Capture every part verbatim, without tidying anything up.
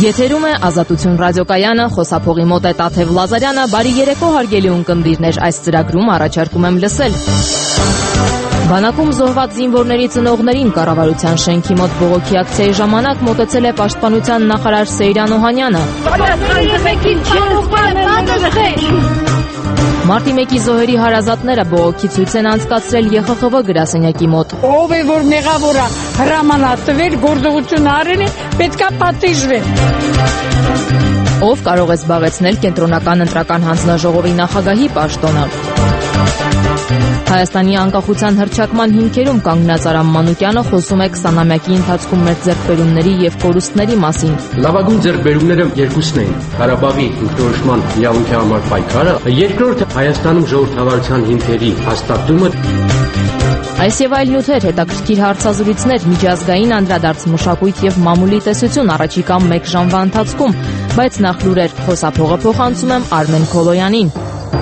Եթերում է Ազատություն ռադիոկայանը, խոսափողի մոտ է Տաթև Լազարյանը, բարի երեկո հարգելի ունկնդիրներ, այս ծրագրում առաջարկում եմ լսել։ Բանակում զոհված զինվորների ծնողներին կառավարության շենքի մոտ բողոքի ակցիայի ժամանակ մոտեցել է պաշտպանության նախարար Սեյրան Օհանյանը։ Մարտի մեկի զոհերի հարազատները բողոքի ցույց են անցկացրել Ե Խ Խ V գրասենյակի մոտ։ Ով է որ մեղավորը հրամանատվել, գործողություն արել է, պետքա պատժվել։ Ով կարող է զբաղեցնել կենտրոնական ընտրական հանձնաժողովի նախագահի պաշտոնը։ Հայաստանի անկախության հռչակման հիմքերում կանգնած Արամ Մանուկյանը խոսում է քսանամյակի ընթացքում մեր ձեռքբերումների եւ կորուստների մասին։ Լավագույն ձեռքբերումները երկուսն էին՝ Ղարաբաղի ինքնորոշման իրավունքի համար պայքարը, երկրորդը Հայաստանում ժողովրդավարության հիմքերի հաստատումը։ Այս եւ այլ նյութեր, հետաքրքիր հարցազրույցներ, միջազգային անդրադարձ, մշակույթ եւ մամուլի տեսություն առաջիկա մեկ ժամվա ընթացքում, բայց նախ լուրեր, խոսափողը փոխանցում եմ Արմեն Քոլոյանին։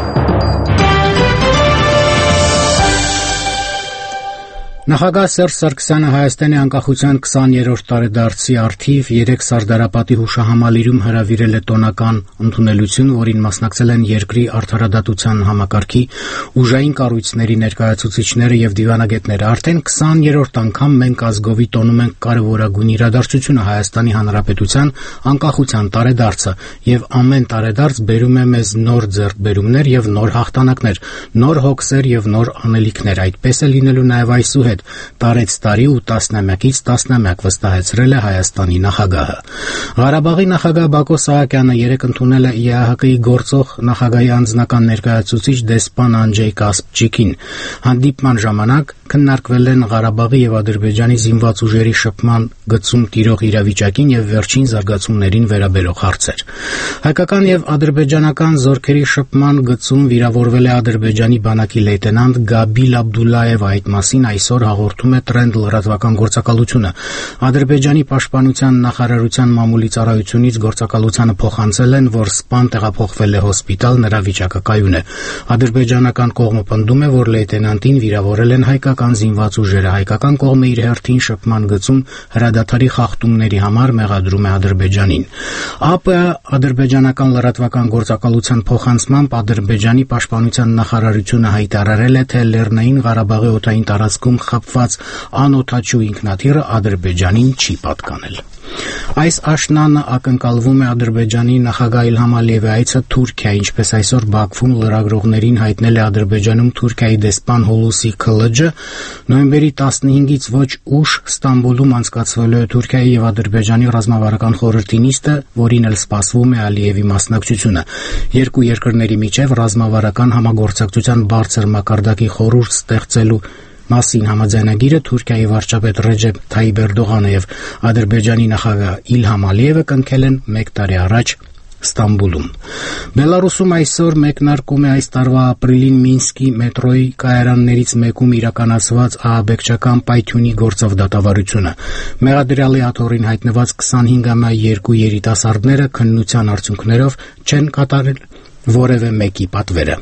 Նախագահ Սերժ Սարգսյանը Հայաստանի անկախության քսաներորդ տարեդարձի առթիվ երեք Սարդարապատի հուշահամալիրում հրավիրել է տոնական ընդունելություն, որին մասնակցել են երկրի արդարադատության համակարգի, ուժային կառույցների ներկայացուցիչները եւ դիվանագետները։ Արդեն քսաներորդ անգամ մենք ազգովի տոնում ենք կարևորագույն իրադարձությունը Հայաստանի Հանրապետության անկախության տարեդարձը, եւ ամեն տարեդարձ բերում է մեզ նոր ձեռքբերումներ եւ նոր հաղթանակներ, նոր հոգսեր եւ նոր անելիքներ։ Այդպես է լինելու նաեւ այսուհետ տարեց տարի ու տասնամյակից տասնամյակ վստահեցրել է Հայաստանի նախագահը։ Ղարաբաղի նախագահ Բակո Սահակյանը երեկ ընդունել է Ե Ահ Կ-ի գործող նախագահի անձնական ներկայացուցիչ դեսպան Անջեյ Կասպջիկին։ Հանդիպման ժամանակ քննարկվել են Ղարաբաղի եւ Ադրբեջանի զինված ուժերի շփման գծում տիրող իրավիճակին եւ վերջին զարգացումներին վերաբերող հարցեր։ Հայկական եւ ադրբեջանական զորքերի շփման գծում վիրավորվել է Ադրբեջանի բանակի լեյտենանտ Գաբիլ Աբդուլլաևը, այդ մասին այսօր հաղորդում է Trend լրատվական գործակալությունը։ Ադրբեջանի պաշտպանության նախարարության մամուլի ծառայությունից գործակալությանը փոխանցել են, որ սպան տեղափոխվել է հոսպիտալ, նրա վիճակը կայուն է։ Ադրբեջանական կողմը պնդում է, որ լեյտենանտին վիրավորել են հայկական զինված ուժերը։ Հայկական կողմը իր հերթին շփման գծում հրադադարի խախտումների համար մեղադրում է Ադրբեջանին։ ԱՊՀ ադրբեջանական լրատվական գործակալության փոխանցմամբ Ադրբեջանի պաշտպանության նախարարությունը հայտարարել է, թե Լեռնային Ղարաբաղի օդային տարածքում խփված անօդաչու ինքնաթիռը Ադրբեջանին չի պատկանել։ Այս աշնանը ակնկալվում է Ադրբեջանի նախագահ Իլհամ Ալիևի այցը Թուրքիա, ինչպես այսօր Բաքվում լրագրողներին հայտնել է Ադրբեջանում Թուրքիայի դեսպան Հոլուսի Քլջը, նոյեմբերի տասնհինգից ոչ ուշ Ստամբուլում անցկացվելու է Թուրքիայի եւ Ադրբեջանի ռազմավարական խորհրդի նիստը, որին էլ սպասվում է Ալիևի մասնակցությունը։ Երկու երկրների միջև ռազմավարական համագործակցության բարձր մակարդակի խորհուրդ ստեղծելու մասին համաձայնագիրը Թուրքիայի վարչապետ Ռեջեփ Թայիպ Էրդողանը եւ Ադրբեջանի նախագահ Իլհամ Ալիևը կնքել են մեկ տարի առաջ Ստամբուլում։ Բելարուսում այսօր մեկնարկում է այս տարվա ապրիլին Մինսկի մետրոյի կայարաններից մեկում իրականացված ահաբեկչական պայթյունի գործով դատավարությունը։ Մեղադրյալի աթոռին հայտնված քսանհինգամյա երկու երիտասարդները քննության արդյունքներով չեն կատարել որևէ մեկի պատվերը։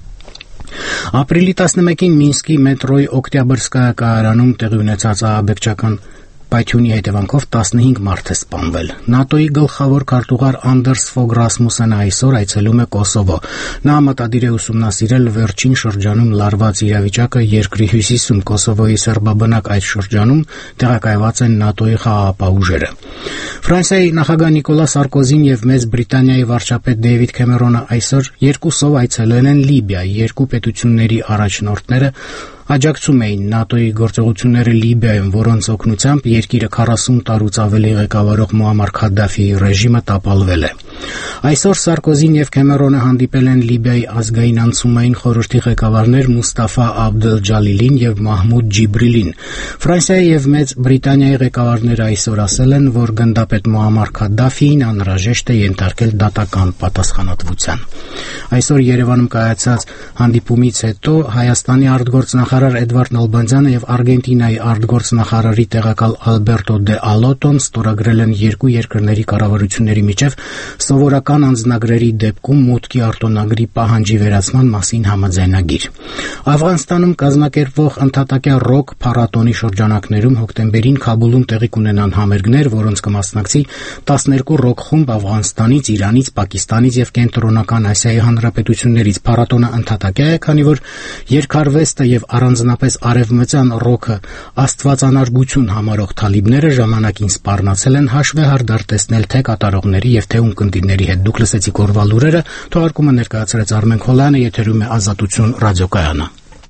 Ապրիլի տասնմեկին Մինսկի մետրոյի Օկտյաբրսկայա կայարանում տեղի ունեցած ահաբեկչական պայթյունի հետևանքով տասնհինգ մարդ է սպանվել։ ՆԱՏՕ-ի գլխավոր քարտուղար Անդերս Ֆոգ Ռասմուսենը այսօր այցելում է Կոսովո։ Նա մտադիր է ուսումնասիրել վերջին շրջանում լարված իրավիճակը երկրի հյուսիսում։ Կոսովոյի սերբաբնակ այդ շրջանում տեղակայված են ՆԱՏՕ-ի խաղաղապահ ուժերը։ Ֆրանսիայի նախագահ Նիկոլա Սարկոզին եւ Մեծ Բրիտանիայի վարչապետ Դեյվիդ Քեմերոնը այսօր երկուսով այցելել են Լիբիա։ Երկու պետությունների առաջնորդները աջակցում էին ՆԱՏՕ-ի գործողությունները Լիբիայում, որոնց օգնությամբ երկիրը քառասուն տարուց ավելի ղեկավարող Մուամար Քադաֆիի ռեժիմը տապալվել է։ Այսօր Սարկոզին եւ Քեմերոնը հանդիպել են Լիբիայի ազգային անցումային խորհրդի ղեկավարներ Մուստաֆա Աբդել-Ջալիլին եւ Մահմուդ Ջիբրիլին։ Ֆրանսիայի եւ Մեծ Բրիտանիայի ղեկավարները այսօր ասել են, որ գնդապետ Մուամար Քադաֆիին անհրաժեշտ է ենթարկել դատական պատասխանատվության։ Այսօր Երևանում կայացած հանդիպումից հետո Հայաստանի արտգործնախարար արտգործնախարար Էդվարդ Նալբանդյանը եւ Արգենտինայի արտգործնախարարի տեղակալ Ալբերտո դե Ալոտոն ստորագրել են երկու երկրների կառավարությունների միջև սովորական անձնագրերի դեպքում մուտքի արտոնագրի պահանջի վերացման մասին համաձայնագիր։ Աֆղանստանում կազմակերպվող ընդհատակյա ռոք փառատոնի շրջանակներում հոկտեմբերին Քաբուլում տեղի կունենան համերգներ, որոնց կմասնակցի տասներկու ռոք խումբ Աֆղանստանից, Իրանից, Պակիստանից եւ Կենտրոնական Ասիայի հանրապետություններից։ Փառատոնը ընդհատակյա է, քանի որ երկարվեստը եւ առանձնապես արևմտյան ռոքը աստվածանարգություն համարող թալիբները ժամանակին սպառնացել են հաշվեհարդար տեսնել թե կատարողների եւ թե ունկնդիրների հետ։ Դուք լսեցիք օրվա լուրերը, թողարկումը ներկայացրեց Արմեն Խոլյանը, եթերում է Ազատություն ռադիոկայանը։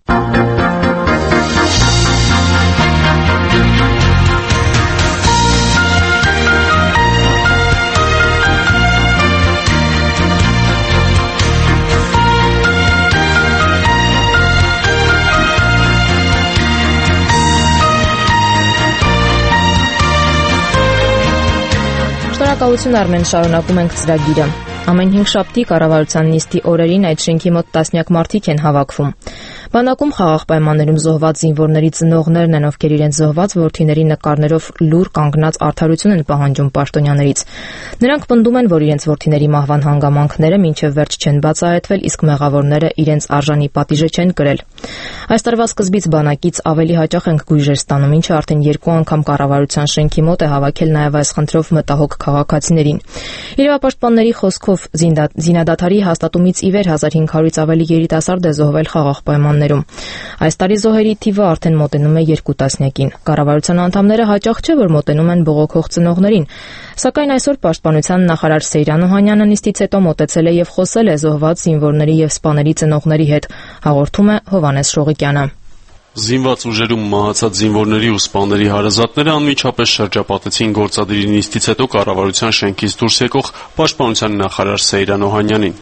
Շնորհակալություն Արմեն, շարունակում ենք ծրագիրը։ Ամեն հինգշաբթի կառավարության նիստի օրերին այդ շենքի մոտ տասնյակ մարդիկ են հավաքվում։ Բանակում խաղաղ պայմաններում զոհված զինվորների ծնողներն են, ովքեր իրենց զոհված որդիների նկարներով լուր կանգնած արդարություն են պահանջում պաշտոնյաներից։ Նրանք պնդում են, որ իրենց որդիների մահվան հանգամանքները մինչև վերջ չեն բացահայտվել, իսկ մեղավորները իրենց արժանի պատիժը չեն կրել։ Այս տարվա սկզբից բանակից ավելի հաճախ ենք գույժեր ստանում, ինչը արդեն երկու անգամ կառավարության շենքի մոտ է հավաքել նաև այս խնդրով մտահոգ քաղաքացիներին։ Իրավապաշտպանների խոսքով զինադադարի հաստատումից ի վեր հազար հինգ հարյուրից ավելի երիտասարդ է զոհվել խաղաղ պայմաններում։ Այս տարի զոհերի թիվը արդեն մոտենում է երկու տասնյակին։ Կառավարության անդամները հաճախ չէ, որ մոտենում են բողոքող ծնողներին, սակայն այսօր պաշտպանության նախարար Սեյրան Օհանյանը նիստից հետո մոտեցել է եւ խոսել է զոհված զինվորների եւ սպաների ծնողների հետ, հաղորդում է Հովհաննես Շողիկյանը։ Զինված ուժերում մահացած զինվորների ու սպաների հարազատները անմիջապես շրջապատեցին գործադիրի նիստից հետո կառավարության շենքից դուրս եկող պաշտպանության նախարար Սեյրան Օհանյանին։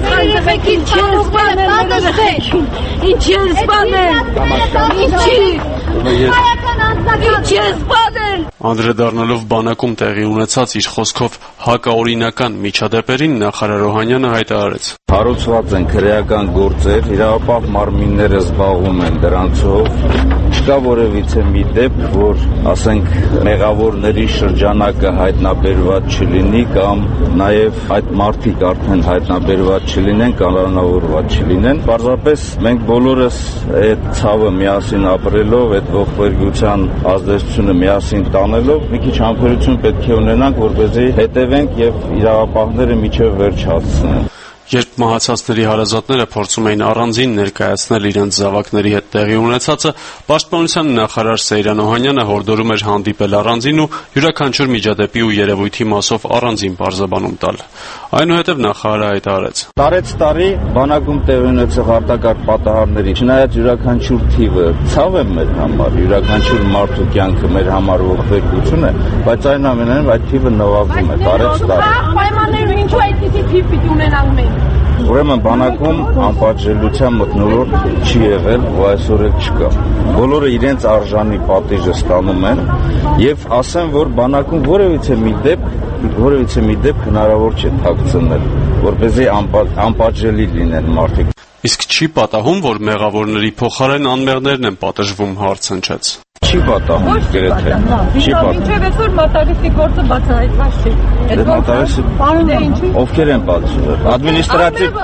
Անդրադառնալով բանակում տեղի ունեցած իր խոսքով հակաօրինական միջադեպերին, նախարար Օհանյանը հայտարարեց. Հարուցված են քրեական գործեր, իրավապահ մարմինները զբաղվում են դրանցով, չկա որևիցե մի դեպք, որ, ասենք, մեղավորների շրջանակը հայտնաբերված չլինի կամ նաև այդ մարդիկ արդեն հայտնաբերված չլինեն, կանոնավորված չլինեն։ Պարզապես մենք բոլորս այդ ցավը միասին ապրելով, այդ ողբերգության ազդեցությունը միասին տանելով, մի քիչ համբերություն պետք է ունենանք, որպեսզի հետևենք եւ իրավապահները միջև վերջ հասցնեն։ Երբ մահացածների հարազատները փորձում էին առանձին ներկայացնել իրենց զավակների հետ տեղի ունեցածը, պաշտպանության նախարար Սեյրան Օհանյանը հորդորում էր հանդիպել առանձին ու յուրաքանչյուր միջադեպի ու երևույթի մասով առանձին պարզաբանում տալ։ Այնուհետև նախարարը հայտարարեց. Տարեց տարի բանակում տեղի ունեցող արտակարգ պատահարների, չնայած յուրաքանչյուր թիվը ցավ է մեր համար, յուրաքանչյուր մարդու կյանքը մեր համար ողբերգություն է, բայց այնուամենայնիվ այդ թիվը նվազում է տարեց տարի։ Պայմաններում ինչու այդպիսի թիվ պիտի ունենանք մենք։ Ուրեմն բանակում անպատժելիության մթնոլորտ չի եղել ու այսօր էլ չկա։ Բոլորը իրենց արժանի պատիժը ստանում են եւ ասեմ, որ բանակում որևիցե մի դեպք, որևիցե մի դեպք հնարավոր չէ թաքցնել, որպեսզի անպատժելի լինեն մարդիկ։ Իսկ չի պատահում, որ մեղավորների փոխարեն անմեղներն են պատժվում, հարց հնչեց։ Չի պատահում գրեթե։ Չի պատահում։ Ինչեւ այսօր մատարիսի գործը բացահայտված չի։ Այդ մատարիսը պարոն ինչի։ Ովքեր են պատժվել։ Ադմինիստրատիվ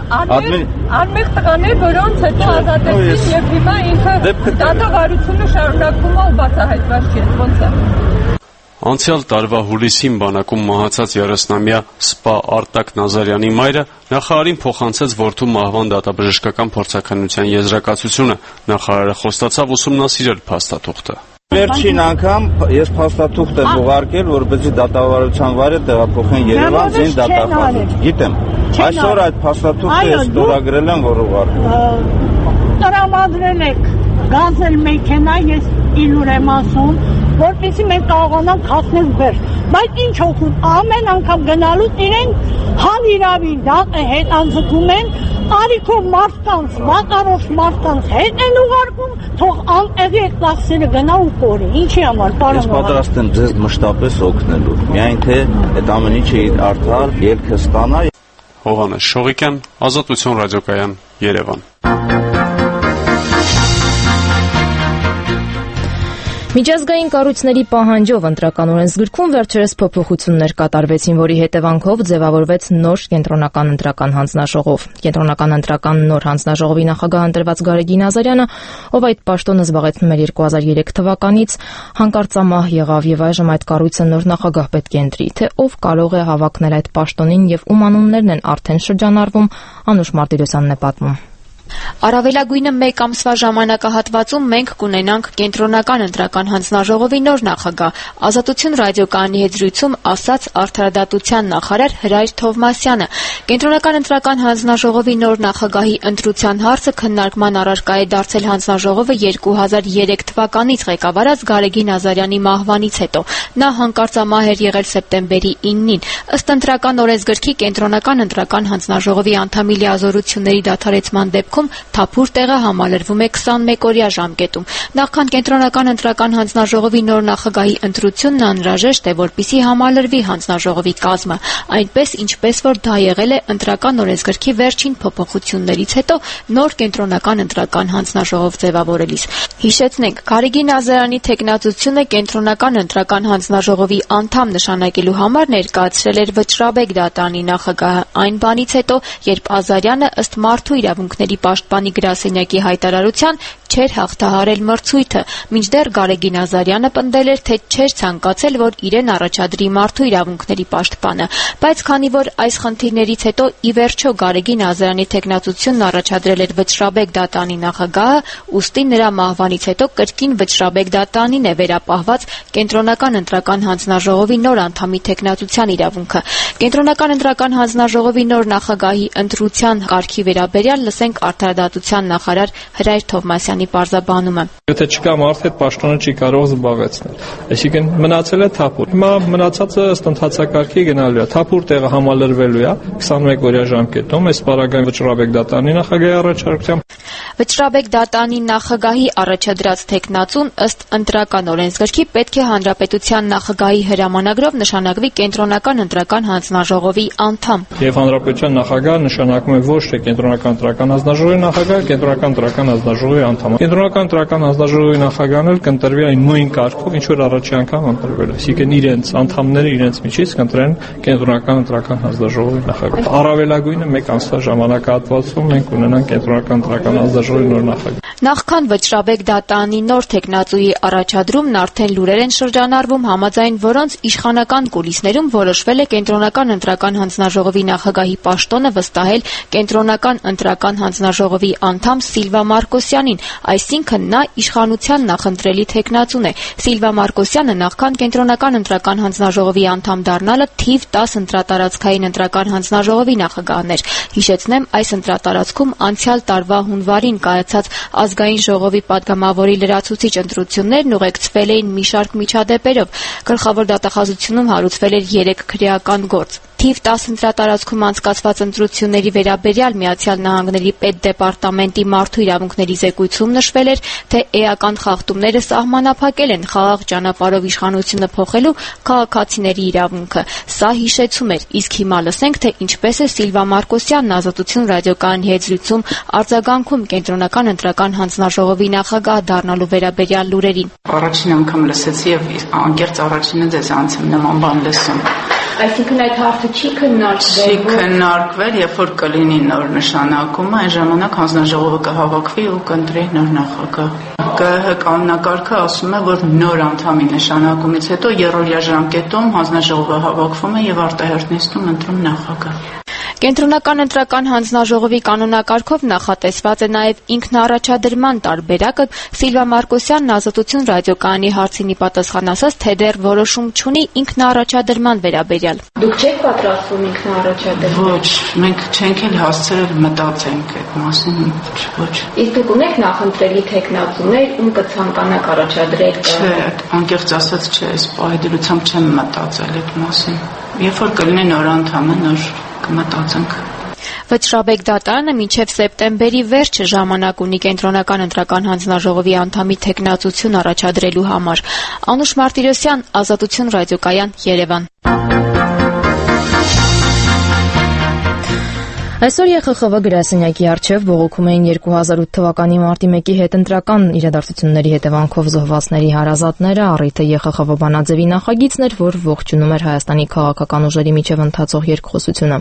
անմեղ տղաներ, որոնց հետո ազատեցին եւ հիմա ինքը դատավարությունը շարունակվում է ու բացահայտված չի, ոնց է։ Անցյալ տարվա հուլիսին բանակում մահացած երեսնամյա սպա Արտակ Նազարյանի մայրը նախարարին փոխանցեց որդու մահվան դատաբժշկական փորձաքննության եզրակացությունը։ Նախարարը խոստացավ ուսումնասիրել փաստաթուղթը։ Վերջին անգամ ես փաստաթուղթ եմ ուղարկել, որպեսզի դատավարության վայրը տեղափոխեն Երևան զին դատախազը։ Գիտեմ։ Այսօր այդ փաստաթուղթը ես ստորագրել եմ, որ ուղարկել։ Տրամադրել եք գազել մեքենա, ես իլուր եմ ասում, որպեսզի մենք կարողանանք հասնել վեր։ Բայց ինչ օգուտ, ամեն անգամ գնալուց իրեն հանիրավի հետ անձգում են, արիքով մարդկանց, վատառոշ մարդկանց հետ են ուղարկում, թող անտեղի այդ տաքսերը գնա ու կորի։ Ինչի համար, պարոն։ Ես պատրաստ եմ ձեզ մշտապես օգնելու։ Միայն թե այդ ամեն ինչը իր արդար ելքը ստանա։ Հովհաննես Շողիկյան, Ազատություն ռադիոկայան, Երևան։ Միջազգային կառույցների պահանջով ընտրական օրենսգրքում վերջերս փոփոխություններ կատարվեցին, որի հետևանքով ձևավորվեց նոր կենտրոնական ընտրական հանձնաժողով։ Կենտրոնական ընտրական նոր հանձնաժողովի նախագահ ընտրված Գարեգին Ազարյանը, ով այդ պաշտոնը զբաղեցնում էր երկու հազար երեք թվականից, հանկարծամահ եղավ եւ այժմ այդ կառույցը նոր նախագահ պետք է ընտրի, թե ով կարող է հավակնել այդ պաշտոնին եւ ում անուններն են արդեն շրջանառվում, Անուշ Մարտիրոսյանն է պատմում։ Առավելագույնը մեկ ամսվա ժամանակահատվածում մենք կունենանք կենտրոնական ընտրական հանձնաժողովի նոր նախագահ, Ազատություն ռադիոկայանի հետ զրույցում ասաց Արդարադատության նախարար Հրայր Թովմասյանը։ Կենտրոնական ընտրական հանձնաժողովի նոր նախագահի ընտրության հարցը քննարկման առարկա է դարձել հանձնաժողովը երկու հազար երեք թվականից ղեկավարած Գարեգին Ազարյանի մահվանից հետո։ Նա հանկարծամահ էր եղել սեպտեմբերի իննին։ Ըստ ընտրական օրենսգրքի կենտրոնական ընտրական հանձնաժողովի անդամի լիազորությունների դադարեցման դեպքում թափուր տեղը համալրվում է քսանմեկ օրյա ժամկետում։ Նախքան կենտրոնական ընտրական հանձնաժողովի նոր նախագահի ընտրությունն անհրաժեշտ է, որպեսզի համալրվի հանձնաժողովի կազմը, այնպես ինչպես որ դա եղել է ընտրական օրենսգրքի վերջին փոփոխություններից հետո նոր կենտրոնական ընտրական հանձնաժողով ձևավորելիս։ Հիշեցնենք, Գարեգին Ազարյանի թեկնածությունը կենտրոնական ընտրական հանձնաժողովի անդամ նշանակելու համար ներկայացրել էր Վճռաբեկ դատարանի նախագահը այն բանից հետո, երբ Ազարյանը ըստ Մարդու իրավունքների պաշտպանի գրասենյակի հայտարարության չէր հաղթահարել մրցույթը, մինչդեռ Գարեգին Ազարյանը պնդել էր, թե չէր ցանկացել, որ իրեն առաջադրի Մարդու իրավունքների պաշտպանը, բայց քանի որ այս խնդիրներից հետո ի վերջո Գարեգին Ազարյանի թեկնածությունն առաջադրել էր Վճռաբեկ դատարանի նախագահը, ուստի նրա մահվանից հետո կրկին Վճռաբեկ դատարանին է վերապահված կենտրոնական ընտրական հանձնաժողովի նոր անդամի թեկնածության իրավունքը։ Կենտրոնական ընտրական հանձնաժողովի նոր նախագահի ընտրության կարգի վերաբերյալ լսենք Արդարադատության նախարար Հրայր Թովմասյանի պարզաբանումը։ Եթե չկա մարդ, այդ պաշտոնը չի կարող զբաղեցնել։ Այսինքն մնացել է թափուր։ Հիմա մնացածը ըստ ընթացակարգի գնալու է։ Թափուր տեղը համալրվելու է քսանմեկ օրյա ժամկետում, այս պարագայում Վճռաբեկ դատարանի նախագահի առաջարկությամբ։ Վճռաբեկ դատարանի նախագահի առաջադրած թեկնածուն ըստ ընտրական օրենսգրքի պետք է հանրապետության նախագահի հրամանագրով նշանակվի կենտրոնական ընտրական հանձնաժողովի անդամ։ Եվ հանրապետության նախագահը նշանակում է ոչ թե կենտրոնական ընտրական հանձնաժողովի նախագահ, կենտրոնական ընտրական հանձնաժողովի անդամ։ Կենտրոնական ընտրական հանձնաժողովի նախագահն էլ կընտրվի այն նույն կարգով, ինչ որ առաջի անգամ ընտրվել է։ Այսինքն իրենց անդամները իրենց միջից կընտրեն կենտրոնական ընտրական հանձնաժողովի նախագահ։ Առավելագույնը մեկ ամսվա ժամանակահատվածում մենք ունենանք կենտրոնական ընտրական հանձնաժողովի նոր նախագահ։ Նախքան Վճռաբեկ դատարանի նոր թեկնածուի առաջադրումն արդեն լուրեր են շրջանառվում, համաձայն որոնց իշխանական կուլիսներում որոշվել է կենտրոնական ընտրական հանձնաժողովի նախագահի պաշտոնը վստահել կենտրոնական ընտրական հանձնաժողովի անդամ Սիլվա Մարկոսյանին, այսինքն նա իշխանության նախընտրելի թեկնածուն է։ Սիլվա Մարկոսյանը նախքան կենտրոնական ընտրական հանձնաժողովի անդամ դառնալը թիվ տասը ընտրատարածքային ընտրական հանձնաժողովի նախագահն էր։ Հիշեցնեմ, այս ընտրատարածքում անցյալ տարվա հունվարին կայացած ազգային ժողովի պատգամավորի լրացուցիչ ընտրություններն ուղեկցվել էին մի շարք միջադեպերով։ Գլխավոր դատախազությունում հարուցվել էր երեք քրեական գործ։ Թիվ տասը ընտրատարածքում անցկացված ընտրությունների վերաբերյալ Միացյալ Նահանգների պետդեպարտամենտի Մարդու իրավունքների զեկույցում նշվել էր, թե էական խախտումները սահմանափակել են խաղաղ ճանապարհով իշխանությունը փոխելու քաղաքացիների իրավունքը։ Սա հիշեցում էր, իսկ հիմա լսենք, թե ինչպես է Սիլվա Մարկոսյանն Ազատություն ռադիոկայանի հետ զրույցում արձագանքում կենտրոնական ընտրական հանձնաժողովի նախագահ դառնալու վերաբերյալ լուրերին։ Առաջին անգամ լսեցի եւ անկեղծ առաջինը ձեզանց եմ նման բան լսում։ Այսինքն այդ հարցը չի քննարկվել։ Չի քննարկվել, երբ որ կլինի նոր նշանակումը, այն ժամանակ հանձնաժողովը կհավաքվի ու կընտրի նոր նախագահ։ ԿԸՀ կանոնակարգը ասում է, որ նոր անդամի նշանակումից հետո երրորդյա ժամկետում հանձնաժողովը հավաքվում է եւ արտահերթ նիստում ընտրում նախագահ։ Կենտրոնական ընտրական հանձնաժողովի կանոնակարգով նախատեսված է նաև ինքնաառաջադրման տարբերակը։ Սիլվա Մարկոսյանն Ազատություն ռադիոկայանի հարցին ի պատասխան ասաց, թե դեռ որոշում չունի ինքնաառաջադրման վերաբերյալ։ Դուք չեք պատրաստվում ինքնաառաջադրել։ Ոչ, մենք չենք էլ հասցրել մտածենք այդ մասին, ոչ։ Իսկ դուք ունեք նախընտրելի թեկնածուներ, ում կցանկանաք առաջադրել։ Չէ, անկեղծ ասած չէ, այս պահեդրությամբ չեմ մտածել այդ մասին։ Երբ որ կլինի նոր անդամը, նոր կմտածենք։ Վճռաբեկ դատարանը մինչև սեպտեմբերի վերջը ժամանակ ունի կենտրոնական ընտրական հանձնաժողովի անդամի թեկնածություն առաջադրելու համար։ Անուշ Մարտիրոսյան, Ազատություն ռադիոկայան, Երևան։ Այսօր Ե Խ Խ V գրասենյակի առջև բողոքում էին երկու հազար ութ թվականի մարտի մեկի հետ ընտրական իրադարձությունների հետևանքով զոհվածների հարազատները, առիթը Ե Խ Խ V բանաձևի նախագիծն էր, որ ողջունում էր Հայաստանի քաղաքական ուժերի միջև ընթացող երկխոսությունը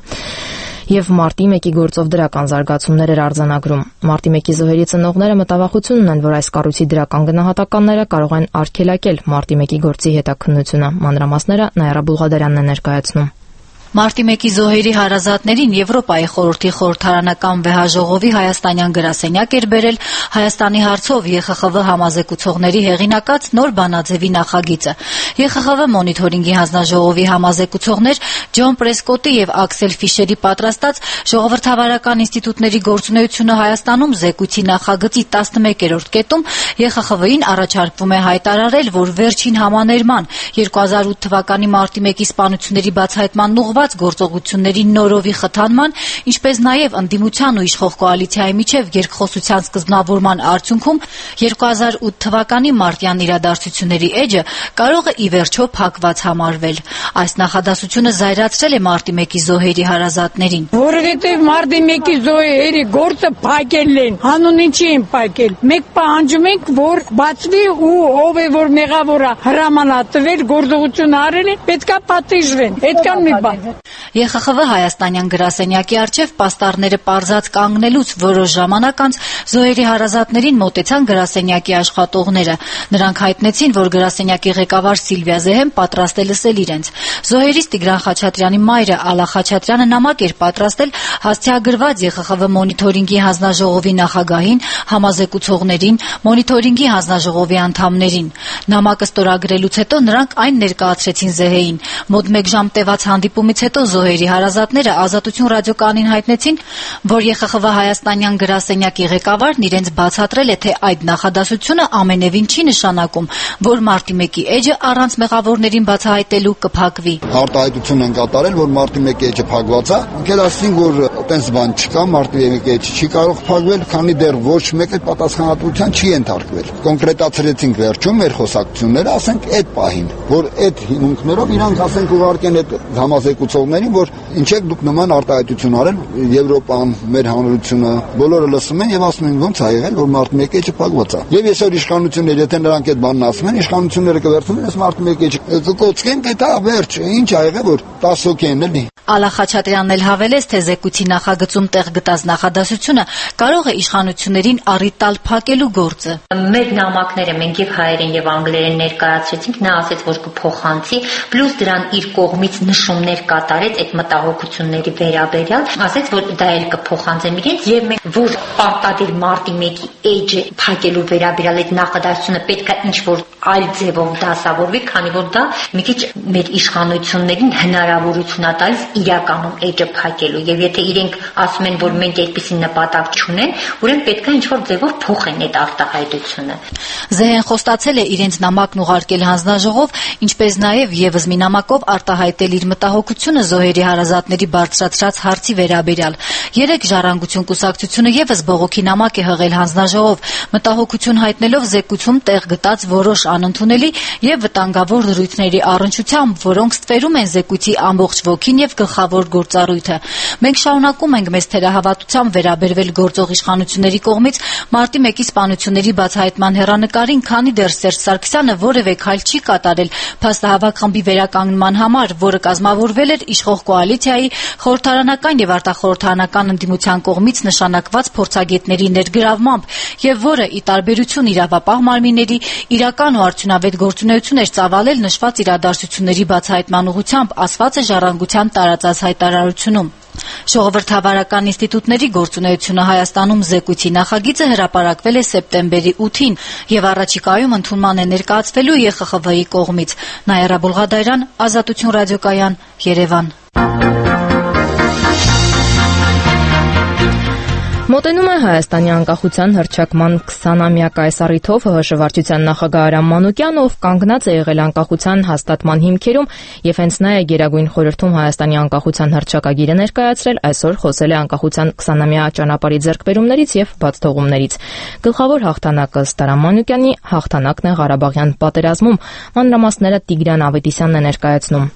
եւ մարտի մեկի գործով դրական զարգացումներ էր արձանագրում։ Մարտի մեկի զոհերի ծնողները մտավախություն ունեն, որ այս կառույցի դրական գնահատականները կարող են արգելակել մարտի մեկի գործի հետաքննությունը։ Մանրամասները Նաիրա Բուլղադարյանն է ներկայացնում։ Մարտի մեկի զոհերի հարազատներին Եվրոպայի խորհրդի խորհրդարանական վեհաժողովի հայաստանյան գրասենյակ էր բերել Հայաստանի հարցով Ե Խ Խ V համազեկուցողների հեղինակած նոր բանաձևի նախագիծը։ Ե Խ Խ V մոնիթորինգի հանձնաժողովի համազեկուցողներ Ջոն Պրեսկոտի եւ Աքսել Ֆիշերի պատրաստած ժողովրդավարական ինստիտուտների գործունեությունը Հայաստանում զեկույցի նախագծի տասնմեկերորդ կետում Ե Խ Խ V-ին առաջարկվում է հայտարարել, որ վերջին համաներման երկու հազար ութ թվականի մարտի մեկի սպանությունների բացահայտման ուղղված գործողությունների նորովի խթանման, ինչպես նաև ընդդիմության ու իշխող կոալիցիայի միջև երկխոսության սկզբնավորման արդյունքում երկու հազար ութ թվականի մարտյան իրադարձությունների էջը կարող է ի վերջո փակված համարվել։ Այս նախադասությունը զայրացրել է մարտի մեկի զոհերի հարազատներին։ Որովհետև մարտի մեկի զոհերի գործը փակել են, հանուն ինչի են փակել։ Մեկ պահանջում ենք, որ բացվի ու ով է որ մեղավորը հրամանատվել գործողություն արել է, պետքա պատժվեն։ Այդքան մի բան։ Ե Խ Խ V հայաստանյան գրասենյակի առջև պաստառները պարզած կանգնելուց որոշ ժամանակ անց զոհերի հարազատներին մոտեցան գրասենյակի աշխատողները։ Նրանք հայտնեցին, որ գրասենյակի ղեկավար Սիլվիա Զեհեն պատրաստ է լսել իրենց։ Զոհերից Տիգրան Խաչատրյանի մայրը Ալա Խաչատրյանը նամակ էր պատրաստել հասցեագրված Ե Խ Խ V մոնիթորինգի հանձնաժողովի նախագահին, համազեկուցողներին, մոնիթորինգի հանձնաժողովի անդամներին։ Նամակը ստորագրելուց հետո նրանք այն ներկայացրեցին Զեհեին։ Մոտ մեկ ժամ տևած հանդիպումից հետո զոհերի հարազատները Ազատություն ռադիոկայանին հայտնեցին, որ Ե Խ Խ V հայաստանյան գրասենյակի ղեկավարն իրենց բացատրել է, թե այդ նախադասությունը ամենևին չի նշանակում, որ մարտի մեկի էջը առանց մեղավորներին բացահայտելու կփակվի։ Արտահայտություն են կատարել, որ մարտի մեկի էջը փակված է, անկել ասին, որ այտենց բան չկա, մարտի մեկի էջը չի կարող փակվել, քանի դեռ ոչ մեկը պատասխանատվության չի ենթարկվել։ Կոնկրետացրեցինք վերջում մեր խոսակցությունները, ասենք այդ պահին, որ այդ հիմունքներով իրանք ասենք ուղարկեն այդ համազեկուցողներին, որ ինչ եք դուք նման արտահայտություն արել, Եվրոպան, մեր հանրությունը, բոլորը լսում են եւ ասում են ոնց ա եղել, որ մարտի մեկի էջը փակված է։ Եվ այսօր իշխանությունները, եթե նրանք այդ բանն ասում են, իշխանությունները կվերցնեն այս մարտի մեկի էջը կկոծկեն, դա վերջ, ինչ ա եղել, որ տասը հոգի են էլի։ Ալա Խաչատրյանն էլ հավելեց, թե զեկույցի նախագծում տեղ գտած նախադասությունը կարող է իշխանություններին առիթ տալ փակելու գործը։ Մեր նամակները մենք եւ հայերեն եւ անգլերեն ներկայացրեցինք, նա ասաց, որ կփոխանցի, պլյուս դրան իր կողմից նշումներ կատարեց այդ մտահոգությունների վերաբերյալ, ասաց, որ դա էլ կփոխանցեմ իրենց եւ մենք որ պարտադիր մարտի մեկի էջը փակելու վերաբերյալ այդ նախադասությունը պետք է ինչ-որ այլ ձևով դասավորվի, քանի որ դա մի քիչ մեր իշխանություններին հնարավորություն է տալիս իրականում էջը փակելու եւ եթե իրենք ասում են, որ մենք այդպիսի նպատակ չունեն, ուրեմն պետք է ինչ-որ ձևով փոխեն այդ արտահայտությունը։ Զեհեն խոստացել է իրենց նամակն ուղարկել հանձնաժողով, ինչպես նաեւ եւս մի նամակով արտահայտել իր մտահոգությունը զոհերի հարազատների բարձրացրած հարցի վերաբերյալ։ Երեք ժառանգություն կուսակցությունը եւս բողոքի նամակ է հղել հանձնաժողով, մտահոգություն հայտնելով զեկույցում տեղ գտած որոշ անընդունելի եւ վտանգավոր դրույթների առնչությամբ, որոնք ստվերում են զեկույցի ամբողջ ոգին եւ գլխավոր գործառույթը։ Մենք շարունակում ենք մեզ թերահավատությամբ վերաբերվել գործող իշխանությունների կողմից մարտի մեկի սպանությունների բացահայտման հեռանկարին, քանի դեռ Սերժ Սարգսյանը որևէ քայլ չի կատարել փաստահավաք խմբի վերականգնման համար, որը կազմավորվել էր իշխող կոալիցիայի խորհրդարանական եւ արտախորհրդարանական ընդդիմության կողմից նշանակված փորձագետների ներգրավմամբ եւ որը ի տարբերություն իրավապահ մարմինների իրական ու արդյունավետ գործունեություն էր ծավալել նշված իրադարձությունների բացահայտման ուղղությամբ, ասված է Ժառանգության տարածած հայտարարությունում։ Ժողովրդավարական ինստիտուտների գործունեությունը Հայաստանում զեկույցի նախագիծը հրապարակվել է սեպտեմբերի ութին եւ առաջիկայում ընդունման է ներկայացվելու Ե Խ Խ V-ի կողմից։ Նաիրա Բուլղադարյան, Ազատություն ռադիոկայան, Երևան։ Մոտենում է Հայաստանի անկախության հռչակման քսանամյակ այս առիթով ՀՀՇ վարչության նախագահ Արամ Մանուկյանը, ով կանգնած է եղել անկախության հաստատման հիմքերում եւ հենց նա է Գերագույն խորհրդում Հայաստանի անկախության հռչակագիրը ներկայացրել, այսօր խոսել է անկախության քսանամյա ճանապարհի ձեռքբերումներից եւ բացթողումներից։ Գլխավոր հաղթանակը ըստ Արամ Մանուկյանի հաղթանակն է Ղարաբաղյան պատերազմում։ Մանրամասները Տիգրան Ավետիսյանն է ներկայացնում։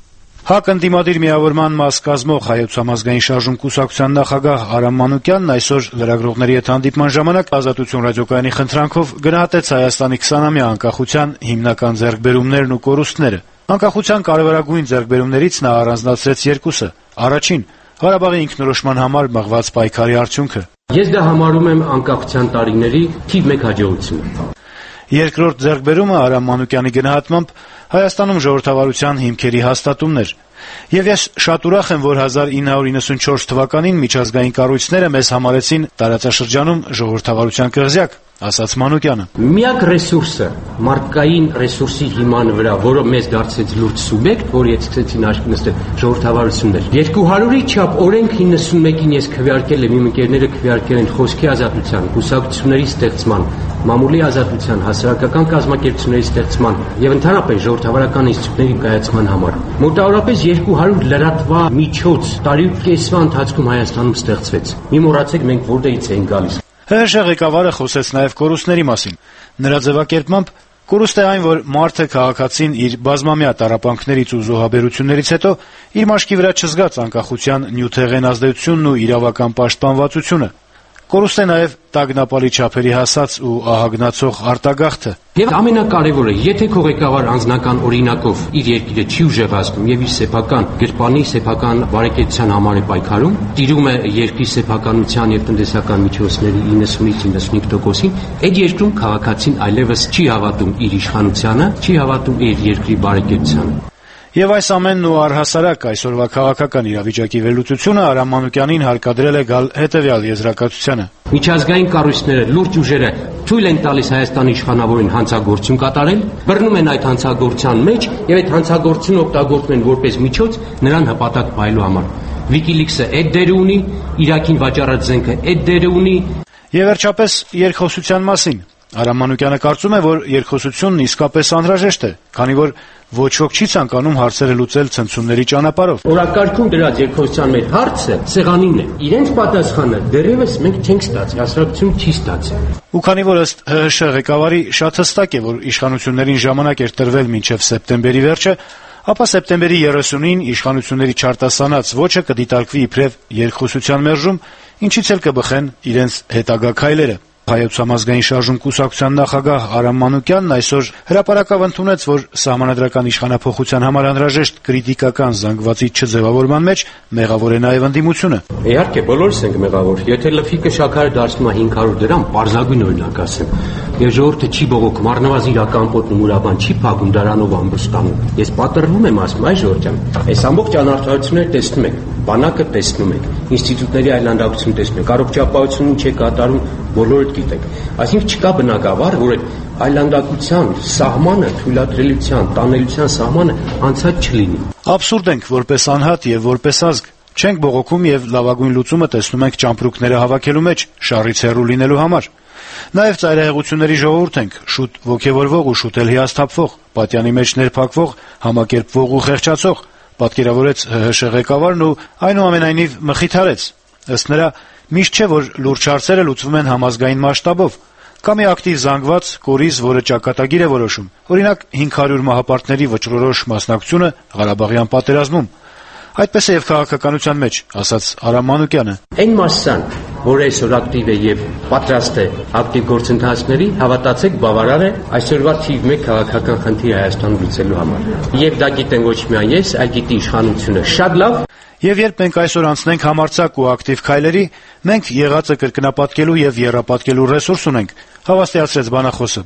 ՀԱԿ ընդդիմադիր միավորման մաս կազմող Հայոց համազգային շարժում կուսակցության նախագահ Արամ Մանուկյանն այսօր լրագրողների հետ հանդիպման ժամանակ Ազատություն ռադիոկայանի խնդրանքով գնահատեց Հայաստանի քսանամյա անկախության հիմնական ձեռքբերումներն ու կորուստները։ Անկախության կարևորագույն ձեռքբերումներից նա առանձնացրեց երկուսը. առաջին՝ Ղարաբաղի ինքնորոշման համար մղված պայքարի արդյունքը։ Ես դա համարում եմ անկախության տարիների թիվ մեկ հաջողությունը։ Երկրորդ ձեռքբերումը Արամ Մանուկյանի գնահատմամբ Հայաստանում ժողովրդավարության հիմքերի հաստատումն էր։ Եվ ես շատ ուրախ եմ, որ հազար ինը հարյուր իննսունչորս թվականին միջազգային կառույցները մեզ համարեցին տարածաշրջանում ժողովրդավարության կղզյակ, ասաց Մանուկյանը։ Միակ ռեսուրսը, մարդկային ռեսուրսի հիման վրա, որը մեզ դարձեց լուրջ սուբյեկտ, որը եթե սկսեցին աչքի նստել ժողովրդավարությունն էր։ երկու հարյուրի չափ օրենք իննսունմեկին ես քվեարկել եմ, իմ ընկերները քվեարկել են խոսքի ազատության, կուսակցությունների ստեղծման, մամուլի ազատության, հասարակական կազմակերպությունների ստեղծման եւ ընդհանրապես ժողովրդավարական ինստիտուտների կայացման համար։ Մոտավորապես երկու հարյուր լրատվա միջոց տարի ու կեսվա ընթացքում Հայաստանում ստեղծվեց։ Մի մոռացեք մենք որտեղից ենք գալիս։ ՀՀՇ ղեկավարը խոսեց նաև կորուստների մասին։ Նրա ձևակերպմամբ կորուստ է այն, որ մարդը քաղաքացին իր բազմամյա տառապանքներից ու զոհաբերություններից հետո իր մաշկի վրա չզգաց անկախության նյութեղեն ազդեցությունն ու իրավական պաշտպանվածությունը։ Կորուստ է նաև տագնապալի չափերի հասած ու ահագնացող արտագաղթը։ Եվ ամենակարևորը, եթե քո ղեկավար անձնական օրինակով իր երկիրը չի ուժեղացնում եւ իր սեփական գրպանի, սեփական բարեկեցության համար է պայքարում, տիրում է երկրի սեփականության եւ տնտեսական միջոցների իննսունից իննսունհինգ տոկոսին, այդ երկրում քաղաքացին այլևս չի հավատում իր իշխանությանը, չի հավատում իր երկրի բարեկեցությանը։ Եվ այս ամենն ու առհասարակ այսօրվա քաղաքական իրավիճակի վերլուծությունը Արամ Մանուկյանին հարկադրել է գալ հետևյալ եզրակացությանը. Միջազգային կառույցները, լուրջ ուժերը թույլ են տալիս Հայաստանի իշխանավորին հանցագործություն կատարել, բռնում են այդ հանցագործության մեջ եւ այդ հանցագործությունը օգտագործում են որպես միջոց նրան հպատակ պահելու համար։ Wikileaks-ը այդ դերը ունի, Իրաքին վաճառած զենքը այդ դերը ունի։ Եվ վերջապես երկխոսության մասին Արամ Մանուկյանը կարծում է, որ երկխոսությունն իսկապես անհրաժեշտ է, քանի որ ոչ ոք չի ցանկանում հարցերը լուծել ցնցումների ճանապարհով։ Օրակարգում դրած երկխոսության մեր հարցը սեղանին է։ Իրենց պատասխանը դեռևս մենք չենք ստացել, հասարակությունը չի ստացել։ Ու քանի որ ըստ ՀՀՇ ղեկավարի շատ հստակ է, որ իշխանություններին ժամանակ էր տրվել մինչև սեպտեմբերի վերջը, ապա սեպտեմբերի երեսունին իշխանությունների չարտասանած ոչը կդիտարկվի իբրև երկխոսության մերժում, ինչից էլ կբխեն իրենց հետագա քայլերը։ Հայոց համազգային շարժում կուսակցության նախագահ Արամ Մանուկյանն այսօր հրապարակավ ընդունեց, որ սահմանադրական իշխանափոխության համար անհրաժեշտ կրիտիկական զանգվածի չձևավորման մեջ մեղավոր է նաև ընդդիմությունը։ Իհարկե, բոլորս ենք մեղավոր։ Եթե լֆիկը շաքարը դարձնում է հինգ հարյուր դրամ, պարզագույն օրինակ ասեմ, եւ ժողովուրդը չի բողոքում, առնվազն իր ակամպոտն ու մուրաբան չի փակում դրանով ամբուստանում։ Ես պատրվում եմ ասում, այ Ժորժ ջան, այս ամբողջ անարդարությունները տեսնում եք, բանակը տեսնում եք, ինստիտուտների այլանդակություն տեսնում եք, առողջապահությունն ինչ է կատարում, բոլորը գիտեք։ Այսինքն չկա բնակավար, որ այդ այլանդակության սահմանը, թույլատրելիության, տանելիության սահմանը անցած չլինի։ Աբսուրդ ենք որպես անհատ եւ որպես ազգ։ Չենք բողոքում եւ լավագույն լուծումը տեսնում ենք ճամպրուկները հավաքելու մեջ, շարից հեռու լինելու համար։ Նաեւ ծայրահեղությունների ժողովուրդ ենք, շուտ ոգևորվող ու շուտ էլ հիասթափվող, պատյանի մեջ ներփակվող, համակերպվող ու խեղճացող, պատկերավորեց ՀՀՇ ղեկավարն ու այնուամենայնիվ մխիթարեց։ Ըստ նրա, միշտ չէ, որ լուրջ հարցերը լուծվում են համազգային մասշտաբով։ Կա մի ակտիվ զանգված, կորիզ, որը ճակատագիր է որոշում։ Օրինակ, հինգ հարյուր մահապարտների վճռորոշ մասնակցությունը Ղարաբաղյան պատերազմում։ Այդպես է եւ քաղաքականության մեջ, ասաց Արամ Մանուկյանը։ Այն մասսան, որ այսօր ակտիվ է եւ պատրաստ է ակտիվ գործընթացների, հավատացեք, բավարար է այսօրվա թիվ մեկ քաղաքական խնդիր Հայաստանում լուծելու համար։ Եվ դա գիտեն ոչ միայն ես, այլ գիտի իշխանությունը շատ լավ։ Եվ երբ մենք այսօր անցնենք համարձակ ու ակտիվ քայլերի, մենք եղածը կրկնապատկելու եւ եռապատկելու ռեսուրս ունենք, հավաստիացրեց բանախոսը։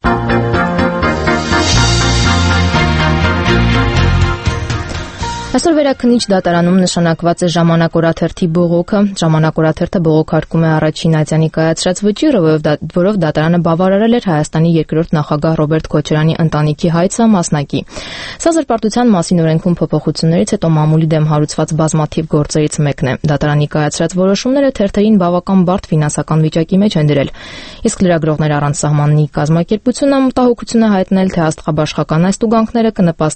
Այսօր վերաքննիչ դատարանում նշանակված է Ժամանակ օրաթերթի բողոքը։ Ժամանակ օրաթերթը բողոքարկում է առաջին ատյանի կայացրած վճիռը, որով դատարանը բավարարել էր Հայաստանի երկրորդ նախագահ Ռոբերտ Քոչարյանի ընտանիքի հայցը մասնակի։ Սա զրպարտության մասին օրենքում փոփոխություններից հետո մամուլի դեմ հարուցված բազմաթիվ գործերից մեկն է։ Դատարանի կայացրած որոշումները թերթերին բավական բարդ ֆինանսական վիճակի մեջ են դրել։ Իսկ լրագրողներ առանց սահմանի կազմակերպությունը մտահոգություն է հայտնել, թե աստղաբաշխական այս տուգանքները կնպաստեն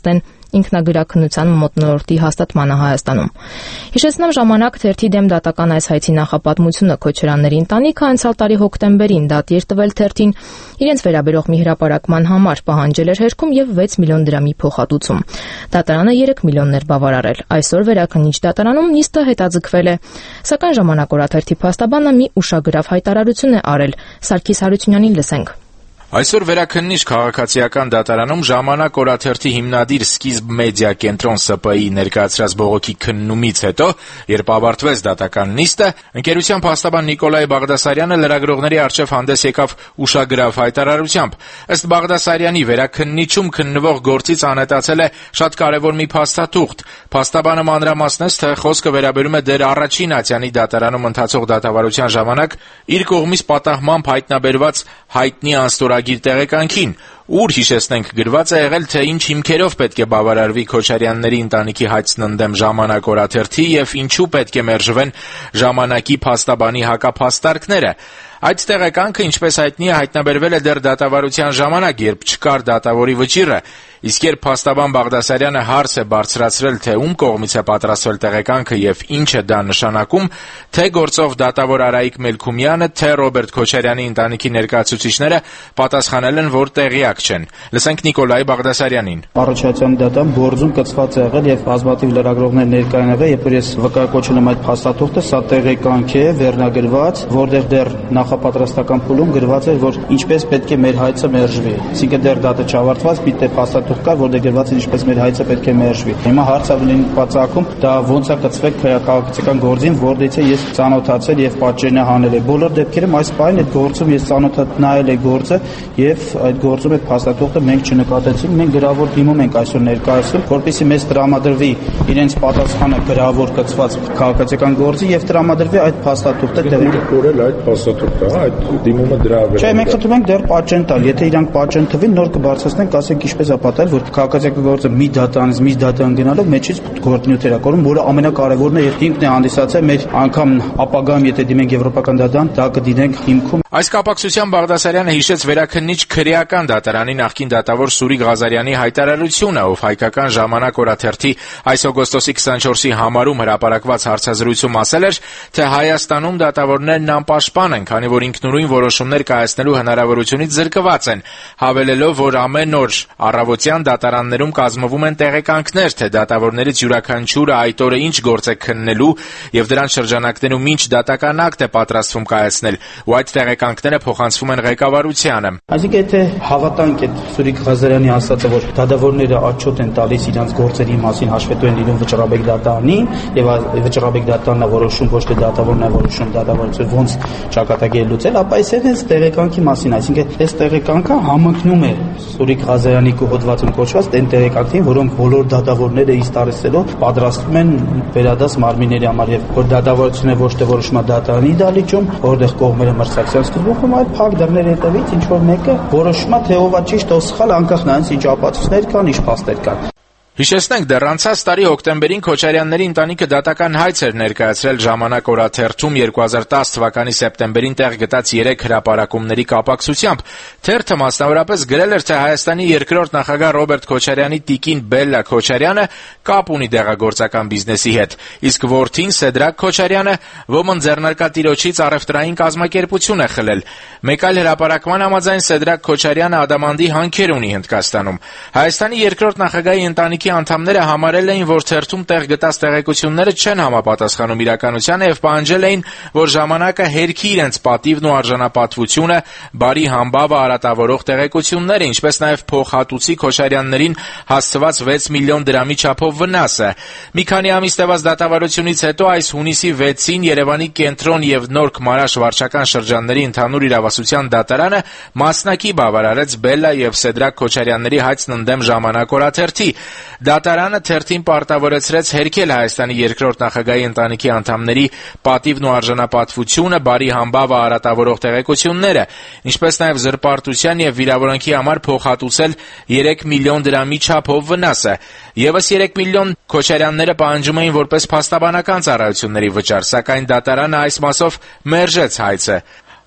ինքնագրաքննության մթնոլորտի հաստատմանը Հայաստանում։ Հիշեցնեմ, ժամանակ թերթի դեմ դատական այս հայցի նախապատմությունը Քոչարյանների ընտանիքը անցյալ տարի հոկտեմբերին դատի էր տվել թերթին իրենց վերաբերող մի հրապարակման համար, պահանջել էր հերքում եւ վեց միլիոն դրամի փոխհատուցում։ Դատարանը երեք միլիոններ բավարարել։ Այսօր վերաքննիչ դատարանում նիստը հետաձգվել է, սակայն ժամանակ օրաթերթի փաստաբանը մի ուշագրավ հայտարարություն է արել։ Սարգիս Հարությունյանին լսենք։ Այսօր վերաքննիչ քաղաքացիական դատարանում ժամանակ օրաթերթի հիմնադիր սկիզբ մեդիա կենտրոն Ս Պ I ներկայացրած բողոքի քննումից հետո, երբ ավարտվեց դատական նիստը, ընկերության փաստաբան Նիկոլայ Բաղդասարյանը լրագրողների առջև հանդես եկավ ուշագրավ հայտարարությամբ։ Ըստ Բաղդասարյանի, վերաքննիչում քննվող գործից անհետացել է շատ կարևոր մի փաստաթուղթ։ Փաստաբանը մանրամասնեց, թե խոսքը վերաբերում է դեռ առաջին ատյանի դատարանում ընթացող դատավարության ժամանակ իր կողմից պատահմամբ հայտնաբերված հայտնի անստորագիր տեղեկանքին, ուր, հիշեցնենք, գրված է եղել, թե ինչ հիմքերով պետք է բավարարվի Քոչարյանների ընտանիքի հայցն ընդդեմ ժամանակ օրաթերթի եւ ինչու պետք է մերժվեն ժամանակի փաստաբանի հակափաստարկները։ Այդ տեղեկանքը, ինչպես հայտնի է, հայտնաբերվել է դեռ դատավարության ժամանակ, երբ չկար դատավորի վճիռը, իսկ երբ փաստաբան Բաղդասարյանը հարց է բարձրացրել, թե ում կողմից է պատրաստվել տեղեկանքը եւ ինչ է դա նշանակում, թե գործով դատավոր Արայիկ Մելքումյանը, թե Ռոբերտ Քոչարյանի ընտանիքի ներկայացուցիչները պատասխանել են, որ տեղյակ չեն։ Լսենք Նիկոլայ Բաղդասարյանին։ Առաջացան դատան գործում կցված է եղել եւ բազմաթիվ լրագրողներ ներկայ են եղել, երբ որ ես վկայակոչում եմ այդ փաստաթուղթը, սա տեղեկանք է վերնագրված, որտեղ դեռ նախապատրաստական փուլում գրված էր, որ ինչպես պետք է մեր հայցը մերժվի։ Այսինքն դեռ դատը չավարտված, պիտի փաստաթուղթ կար, որտեղ գրված էր ինչպես մեր հայցը պետք է մերժվի։ Հիմա հարցը լինի բացակում, դա ոնց է կցվել քաղաքացիական գործին, որտեղից է ես ծանոթացել եւ պատժենը հանել է։ Բոլոր դեպքերում այս պայն այդ գործում ես ծանոթ նայել եմ գործը եւ այդ գործում այդ փաստաթուղթը մենք չնկատեցինք, մենք գրավոր դիմում ենք այսօր ներկայացնում, որպեսզի մեզ տրամադրվի իրենց պատասխանը գրավոր կցված քաղաքացիական գործի եւ տրամադրվի այդ փաստաթուղթը տեղի կորել այդ փաստաթուղթը, այդ դիմումը դրա վրա։ Չէ, մենք խնդրում ենք դեռ պատժեն տալ, եթե իրանք պատժեն տվին, նոր կբարձրացնենք, ասենք ինչպես է պատահել, որ քաղաքացիական գործը մի դատանից մի դատան գնալով մեջից գործնյութեր է կորում, որը ամենակարևորն է եւ ինքն է հանդիսացել մեր անգամ ապագայում, եթե դիմենք եվրոպական դատան, դա կդինենք հիմքում։ Այս կապակցությամբ Բաղդասարյանը հիշեց վերաքննիչ քրեական դատարանի նախկին դատավոր Սուրիկ Ղազարյանի հայտարարությունը, ով հայկական ժամանակ օրաթերթի այս օգոստոսի քսանչորսի համարում հրապարակված հարցազրույցում ասել էր, թե Հայաստանում դատավորներն անպաշտպան են, քանի որ ինքնուրույն որոշումներ կայացնելու հնարավորությունից զրկված են, հավելելով, որ ամեն օր առավոտյան դատարաններում կազմվում են տեղեկանքներ, թե դատավորներից յուրաքանչյուրը այդ օրը ինչ գործ է քննելու եւ դրան շրջանակներում ինչ դատական ակտ է պատրաստվում կայացնել, ու այդ տեղեկանքները փոխանցվում են ղեկավարությանը։ Այսինքն, եթե հավատանք այդ Սուրիկ Ղազարյանի ասածը, որ դատավորները отчет են տալիս իրենց գործերի մասին, հաշվետու են լինում վճռաբեկ դատարանին, եւ վճռաբեկ դատարանն է որոշում, ոչ թե դատավորն է որոշում դատավորությունը ոնց ճակատագիր լուծել, ապա այս այս տեղեկանքի մասին, այսինքն այս տեղեկանքը համընկնում է Սուրիկ Ղազարյանի հոդվածում կոչված այն տեղեկանքին, որոնք բոլոր դատավորները իս տարեցելով պատրաստվում են վերադաս մարմինների համար, եւ որ դատավորությունը ոչ թե որոշումա դատարանի դալիճում, որտեղ կողմերը մրցակցության սկզբունքում, այլ փակ դռների հետևից ինչ որ մեկը որոշումա թե ով է ճիշտ, ով սխալ, անկախ նրանից ինչ ապացույցներ կան, ինչ փաստեր կան։ Հիշեցնենք, դեռ անցած տարի հոկտեմբերին Քոչարյանների ընտանիքը դատական հայց էր ներկայացրել ժամանակ օրաթերթում երկու հազար տասը թվականի սեպտեմբերին տեղ գտած երեք հրապարակումների կապակցությամբ։ Թերթը մասնավորապես գրել էր, թե Հայաստանի երկրորդ նախագահ Ռոբերտ Քոչարյանի տիկին Բելլա Քոչարյանը կապ ունի դեղագործական բիզնեսի հետ, իսկ որդին Սեդրակ Քոչարյանը ոմն ձեռնարկատիրոջից առևտրային կազմակերպություն է խլել։ Մեկ այլ հրապարակման համաձայն Սեդրակ Քոչարյանը ադամանդի հանքեր ունի Հնդկաստանում։ Հայաստանի երկրորդ նախագահի ընտանիքի անդամները համարել էին, որ թերթում տեղ գտած տեղեկությունները չեն համապատասխանում իրականությանը եւ պահանջել էին, որ ժամանակը հերքի իրենց պատիվն ու արժանապատվությունը, բարի համբավը արատավորող տեղեկությունները, ինչպես նաեւ փոխհատուցի Քոչարյաններին հասցված վեց միլիոն դրամի չափով վնասը։ Մի քանի ամիս տևած դատավարությունից հետո այս հունիսի վեցին Երևանի կենտրոն եւ Նորք Մարաշ վարչական շրջանների ընդհանուր իրավասության դատարանը մասնակի բավարարեց Բելլա եւ Սեդրակ Քոչարյանների հայցն ընդդեմ ժամանակ օրաթերթի։ Դատարանը թերթին պարտավորեցրեց հերքել Հայաստանի երկրորդ նախագահի ընտանիքի անդամների պատիվն ու արժանապատվությունը, բարի համբավը արատավորող տեղեկությունները, ինչպես նաև զրպարտության եւ վիրավորանքի համար փոխհատուցել երեք միլիոն դրամի չափով վնասը։ Եվս երեք միլիոն Քոչարյանները պահանջում էին որպես փաստաբանական ծառայությունների վճար, սակայն դատարանը այս մասով մերժեց հայցը։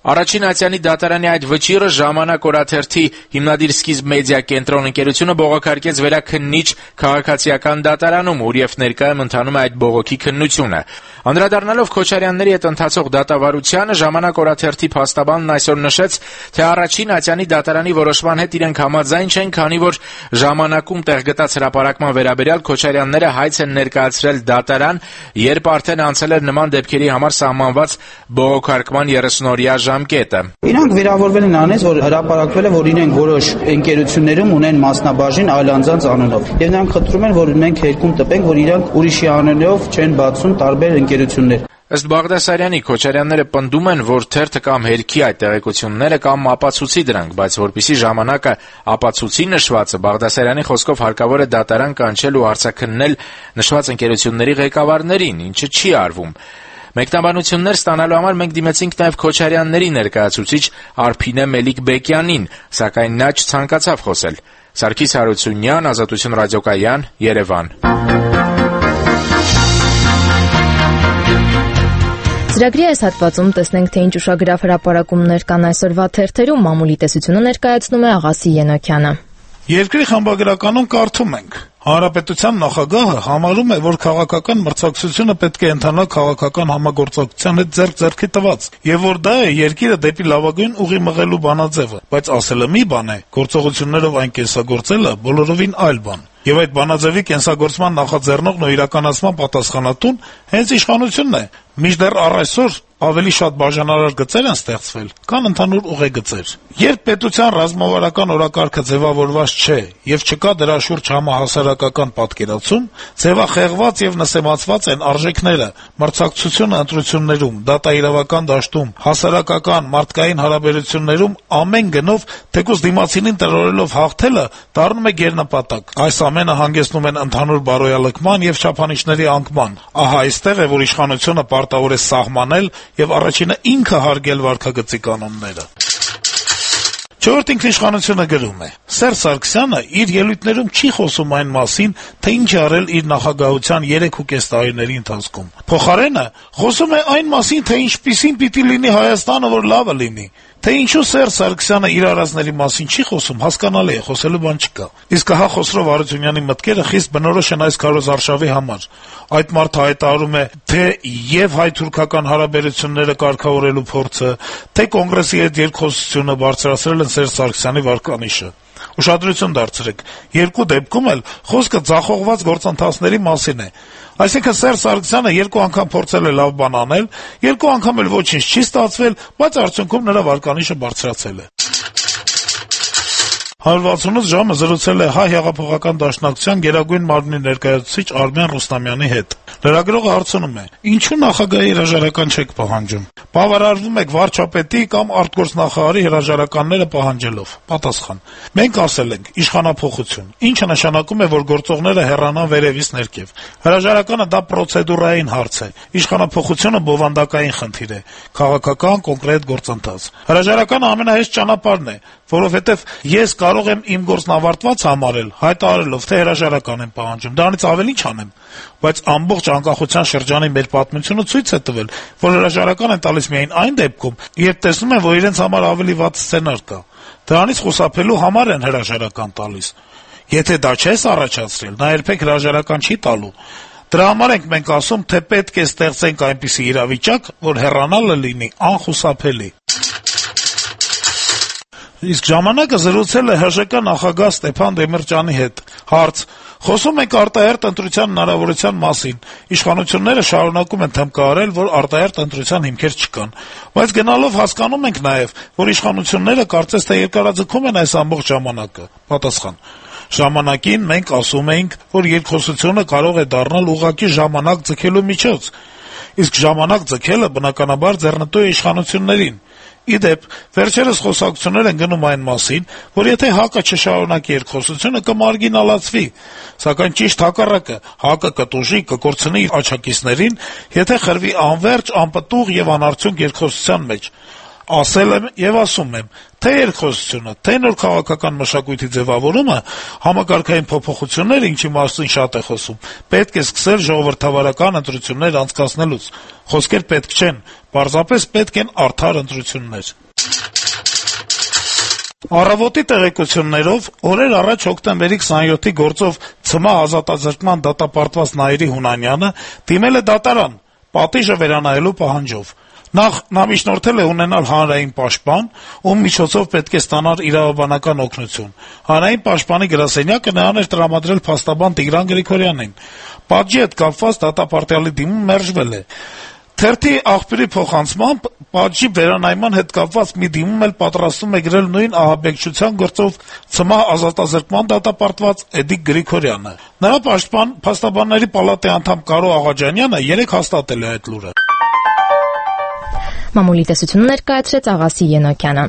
Առաջին Ատյանի դատարանի այդ վճիռը ժամանակ օրաթերթի հիմնադիր սկիզբ մեդիա կենտրոն ընկերությունը բողոքարկեց վերաքննիչ քաղաքացիական դատարանում, ուր եւ ներկայում ընթանում է այդ բողոքի քննությունը։ Անդրադառնալով Քոչարյանների հետ ընթացող դատավարությանը, ժամանակ օրաթերթի փաստաբանն այսօր նշեց, թե առաջին Ատյանի դատարանի որոշման հետ իրենք համաձայն չեն, քանի որ ժամանակում տեղ գտած հրապարակման վերաբերյալ Քոչարյանները հայց են ներկայացրել դատարան, երբ արդեն անցել էր նման դեպքերի համար սահմանված բողոքարկման երեսունօրյա ժամկետը։ Իրանք վիրավորվել են անես, որ հրապարակվել է, որ իրենք որոշ ընկերություններում ունեն մասնաբաժին այլ անձանց անունով։ Եվ նրանք խնդրում են, որ մենք երկում տպենք, որ իրանք ուրիշի անունով չեն բացում տարբեր ընկերություններ։ Ըստ Բաղդասարյանի, Քոչարյանները պնդում են, որ թերթը կամ հերքի այդ տեղեկությունները կամ ապացուցի դրանք, բայց որպեսզի ժամանակը ապացուցի նշվածը, Բաղդասարյանի խոսքով հարկավոր է դատարան կանչել ու արձաքննել նշված ընկերությունների ղեկավարներին, ինչը չի արվում։ Մեկնաբանություններ ստանալու համար մենք դիմեցինք նաև Քոչարյանների ներկայացուցիչ Արփինե Մելիք-Բեկյանին, սակայն նա չցանկացավ խոսել։ Սարգիս Հարությունյան, Ազատություն ռադիոկայան, Երևան։ Ծրագրի այս հատվածում տեսնենք, թե ինչ ուշագրավ հրապարակումներ կան այսօրվա թերթերում, մամուլի տեսությունը ներկայացնում է Աղասի Ենոքյանը։ Երկրի խմբագրականում կարդում ենք. Հանրապետության նախագահը համարում է, որ քաղաքական մրցակցությունը պետք է ընթանա քաղաքական համագործակցության հետ ձեռք-ձեռքի տված, եւ որ դա է երկիրը դեպի լավագույն ուղի մղելու բանաձևը, բայց ասելը մի բան է, գործողություններով այն կենսագործելը բոլորովին այլ բան։ Եվ այդ բանաձևի կենսագործման նախաձեռնողն ու իրականացման պատասխանատուն հենց իշխանությունն է։ Մինչդեռ առ այսօր ավելի շատ բաժանարար գծեր են ստեղծվել, քան ընդհանուր ուղեգծեր։ Երբ պետության ռազմավարական օրակարգը ձևավորված չէ եւ չկա դրա շուրջ համահասարակական պատկերացում, ձևախեղված եւ նսեմացված են արժեքները, մրցակցությունը ընտրություններում, դատաիրավական դաշտում, հասարակական, մարդկային հարաբերություններում ամեն գնով թեկուզ դիմացինին տրորելով հաղթելը դառնում է գերնպատակ։ Այս ամենը հանգեցնում են ընդհանուր բարոյալքման եւ չափանիշների անկման։ Ահա այստեղ է, որ իշխանությունը պարտավոր է սահմանել եւ առաջինը ինքը հարգել վարքագծի կանոնները։ Չորրորդ ինքնիշխանությունը գրում է. Սերժ Սարգսյանը իր ելույթներում չի խոսում այն մասին, թե ինչ է արել իր նախագահության երեք ու կես տարիների ընթացքում։ Փոխարենը խոսում է այն մասին, թե ինչպիսին պիտի լինի Հայաստանը, որ լավը լինի։ Թե ինչու Սերժ Սարգսյանը իր արածների մասին չի խոսում, հասկանալի է, խոսելու բան չկա։ Իսկ ահա Խոսրով Արությունյանի մտքերը խիստ բնորոշ են այս քարոզարշավի համար։ Այդ մարդը հայտարարում է, թե եւ հայ-թուրքական հարաբերությունները կարգավորելու փորձը, թե կոնգրեսի հետ երկխոսությունը բարձրացրել են Սերժ Սարգսյանի վարկանիշը։ Ուշադրություն դարձրեք, երկու դեպքում էլ խոսքը ձախողված գործընթացների մասին է։ Այսինքն Սերժ Սարգսյանը երկու անգամ փորձել է լավ բան անել, երկու անգամ էլ ոչինչ չի ստացվել, բայց արդյունքում նրա վարկանիշը բարձրացել է։ հարյուր վաթսունութ ժամը զրուցել է Հայ հեղափոխական դաշնակցության Գերագույն մարմնի ներկայացուցիչ Արմեն Ռուստամյանի հետ։ Լրագրողը հարցնում է. ինչու նախագահի հրաժարական չեք պահանջում։ Բավարարվում եք վարչապետի կամ արտգործնախարարի հրաժարականները պահանջելով։ Պատասխան. մենք ասել ենք իշխանափոխություն, ինչը նշանակում է, որ գործողները հեռանան վերևից ներքև։ Հրաժարականը դա պրոցեդուրային հարց է, իշխանափոխությունը բովանդակային խնդիր է, քաղաքական կոնկրետ գործընթաց։ Հրաժարականը ամենահեշտ ճանապարհն է, որովհետև ես կարող եմ իմ գործն ավարտված համարել, հայտարարելով, թե հրաժարական եմ պահանջում, դրանից ավելի ինչ անեմ, բայց ամբողջ անկախության շրջանի մեր պատմությունը ցույց է տվել, որ հրաժարական են տալիս միայն այն դեպքում, երբ տեսնում են, որ իրենց համար ավելի վատ սցենար կա։ Դրանից խուսափելու համար են հրաժարական տալիս։ Եթե դա չես առաջացրել, նա երբեք հրաժարական չի տալու։ Դրա համար ենք մենք ասում, թե պետք է ստեղծենք այնպիսի իրավիճակ, որ հեռանալը լինի անխուսափելի։ Իսկ ժամանակը զրուցել է ՀԺԿ նախագահ Ստեփան Դեմիրճյանի հետ։ Հարց. խոսում ենք արտահերթ ընտրության հնարավորության մասին։ Իշխանությունները շարունակում են թմկահարել, որ արտահերթ ընտրության հիմքեր չկան, բայց գնալով հասկանում ենք նաև, որ իշխանությունները կարծես թե երկարաձգում են այս ամբողջ ժամանակը։ Պատասխան. ժամանակին մենք ասում էինք, որ երկխոսությունը կարող է դառնալ ուղղակի ժամանակ ձգելու միջոց, իսկ ժամանակ ձգելը բնականաբար ձեռնտու է իշխանություններին։ Իդեպ, վերջերս խոսակցություններ են գնում այն մասին, որ եթե ՀԱԿ-ը չշարունակի երկխոսությունը, կմարգինալացվի, սակայն ճիշտ հակառակը, ՀԱԿ-ը կտուժի, կկորցնի իր աջակիցներին, եթե խրվի անվերջ, անպտուղ եւ անարդյունք երկխոսության մեջ։ Ասել եմ եւ ասում եմ, թե երկխոսությունը, թե նոր քաղաքական մշակույթի ձևավորումը, համակարգային փոփոխությունները, ինչի մասին շատ է խոսում, պետք է սկսել ժողովրդավարական ընտրություններ անցկացնելուց։ Խոսքեր պետք չեն, պարզապես պետք են արդար ընտրություններ։ Առավոտի տեղեկություններով օրեր առաջ հոկտեմբերի քսաներկուի գործով ՑՄԱ ազատազրկման դատապարտված Նաիրի Հունանյանը դիմել է դատարան, պատիժը վերանայելու պահանջով։ Նախ նա միջնորդել է ունենալ հանրային պաշտպան, ում միջոցով պետք է ստանար իրավաբանական օգնություն։ Հանրային պաշտպանի գրասենյակը նրան էր տրամադրել փաստաբան Տիգրան Գրիգորյանին։ Պատժի հետ կապված դատապարտյալի դիմում մերժվել է։ Թերթի աղբյուրի փոխանցմամբ պատժի վերանայման հետ կապված մի դիմում էլ պատրաստում է գրել նույն ահաբեկչության գործով ՑՄԱ ազատազրկման դատապարտված Էդիկ Գրիգորյանը։ Նրա պաշտպան փաստաբանների պալատի անդամ Կարո Աղաջանյանը երեկ հաստատել է այդ լուրը։ Մամուլի տեսությունը ներկայացրեց Աղասի Ենոքյանը։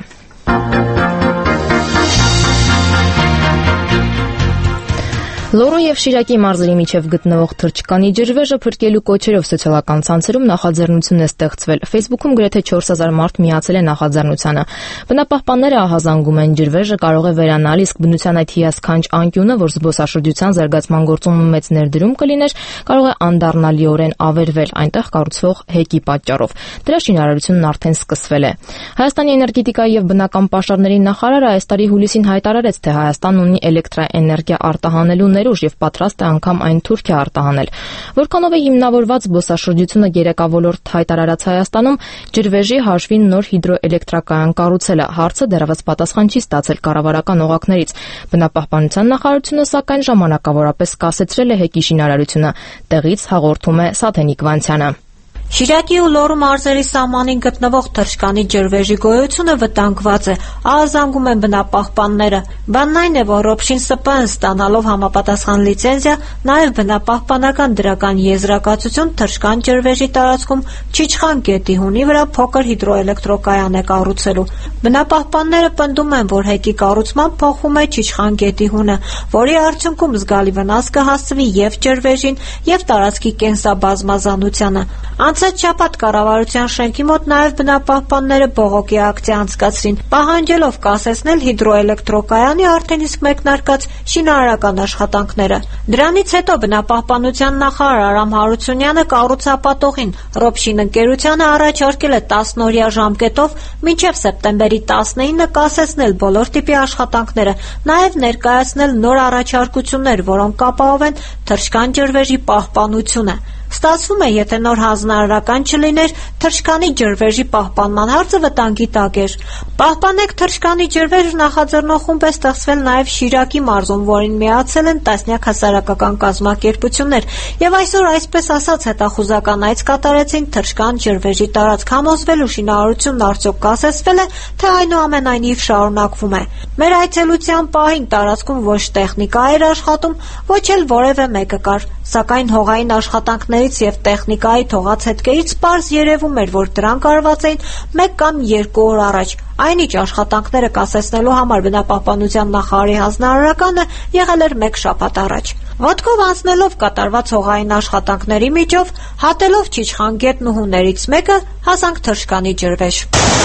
Լոռու եւ Շիրակի մարզերի միջև գտնվող թռչկանի ջրվեժը փրկելու կոչերով սոցիալական ցանցերում նախաձեռնություն է ստեղծվել։ Facebook-ում գրեթե չորս հազար մարդ միացել է նախաձեռնությանը։ Բնապահպանները ահազանգում են, ջրվեժը կարող է վերանալ, իսկ բնության այդ հիասքանչ անկյունը, որ զբոսաշրջության զարգացման գործում մեծ ներդրում կլիներ, կարող է անդառնալիորեն ավերվել այնտեղ կառուցվող հեկի պատճառով։ Դրա շինարարությունն արդեն սկսվել է։ Հայաստանի էներգետիկայի եւ բնական պաշարների նախարարը այս տարի հուլիսին հայտարարեց, թե Հայաստանն ունի էլեկտրաէներգիա արտահանելու ներուժ եւ պատրաստ է անգամ այն Թուրքիա արտահանել։ Որքանով է հիմնավորված զբոսաշրջությունը գերակավորորդ հայտարարած Հայաստանում, ջրվեժի հաշվին նոր հիդրոէլեկտրակայան կառուցելը հարցը դեռևս պատասխան չի ստացել կառավարական օղակներից։ Բնապահպանության նախարարությունը սակայն ժամանակավորապես կասեցրել է հեկի շինարարությունը։ Տեղից հաղորդում է Սաթենիկ Վանցյանը։ Շիրակի ու Լոռու մարզերի սահմանին գտնվող թռչկանի ջրվեժի գոյությունը վտանգված է, ահազանգում են բնապահպանները։ Բանն այն է, որ Օփշին ՍՊԸ-ն ստանալով համապատասխան լիցենզիա, նաև բնապահպանական դրական եզրակացություն թռչկան ջրվեժի տարածքում Չիչխան գետի հունի վրա փոքր հիդրոէլեկտրոկայան է կառուցելու։ Բնապահպանները պնդում են, որ հեկի կառուցմամբ փոխվում է Չիչխան գետի հունը, որի արդյունքում զգալի վնաս կհասցվի եւ ջրվեժին, եւ տարածքի կենսաբազմազանությանը։ Անցած շաբաթ կառավարության շենքի մոտ նաև բնապահպանները բողոքի ակցիա անցկացրին, պահանջելով կասեցնել հիդրոէլեկտրոկայանի արդեն իսկ մեկնարկած շինարարական աշխատանքները։ Դրանից հետո բնապահպանության նախարար Արամ Հարությունյանը կառուցապատողին Ռոփշին ընկերությանը առաջարկել է տասնօրյա ժամկետով մինչև սեպտեմբերի տասնինը կասեցնել բոլոր տիպի աշխատանքները, նաև ներկայացնել նոր առաջարկություններ, որոնք կապահովեն թռչկան ջրվեժի պահպանությունը։ Ստացվում է, եթե նոր հանձնարարական չլիներ, թռչկանի ջրվեժի պահպանման հարցը վտանգի տակ էր։ «Պահպանեք թռչկանի ջրվեժ» նախաձեռնող խումբ է ստեղծվել նաև Շիրակի մարզում, որին միացել են տասնյակ հասարակական կազմակերպություններ, եւ այսօր այսպես ասած հետախուզական այց կատարեցին թռչկան ջրվեժի տարածք համոզվելու շինարարությունն արդյոք կասեցվել է, թե այնուամենայնիվ շարունակվում է։ Մեր այցելության պահին տարածքում ոչ տեխնիկա էր աշխատում, ոչ էլ որևէ մեկը կար, սակայն հողային աշխատանքներից եւ տեխնիկայի թողած հետքերից պարզ երևում էր, որ դրանք արված էին մեկ կամ երկու օր առաջ։ Այնինչ աշխատանքները կասեցնելու համար բնապահպանության նախարարի հանձնարարականը եղել էր մեկ շաբաթ առաջ։ Ոտքով անցնելով կատարված հողային աշխատանքների միջով, հատելով Չիչխան գետն ու հուներից մեկը, հասանք թռչկանի ջրվեժ։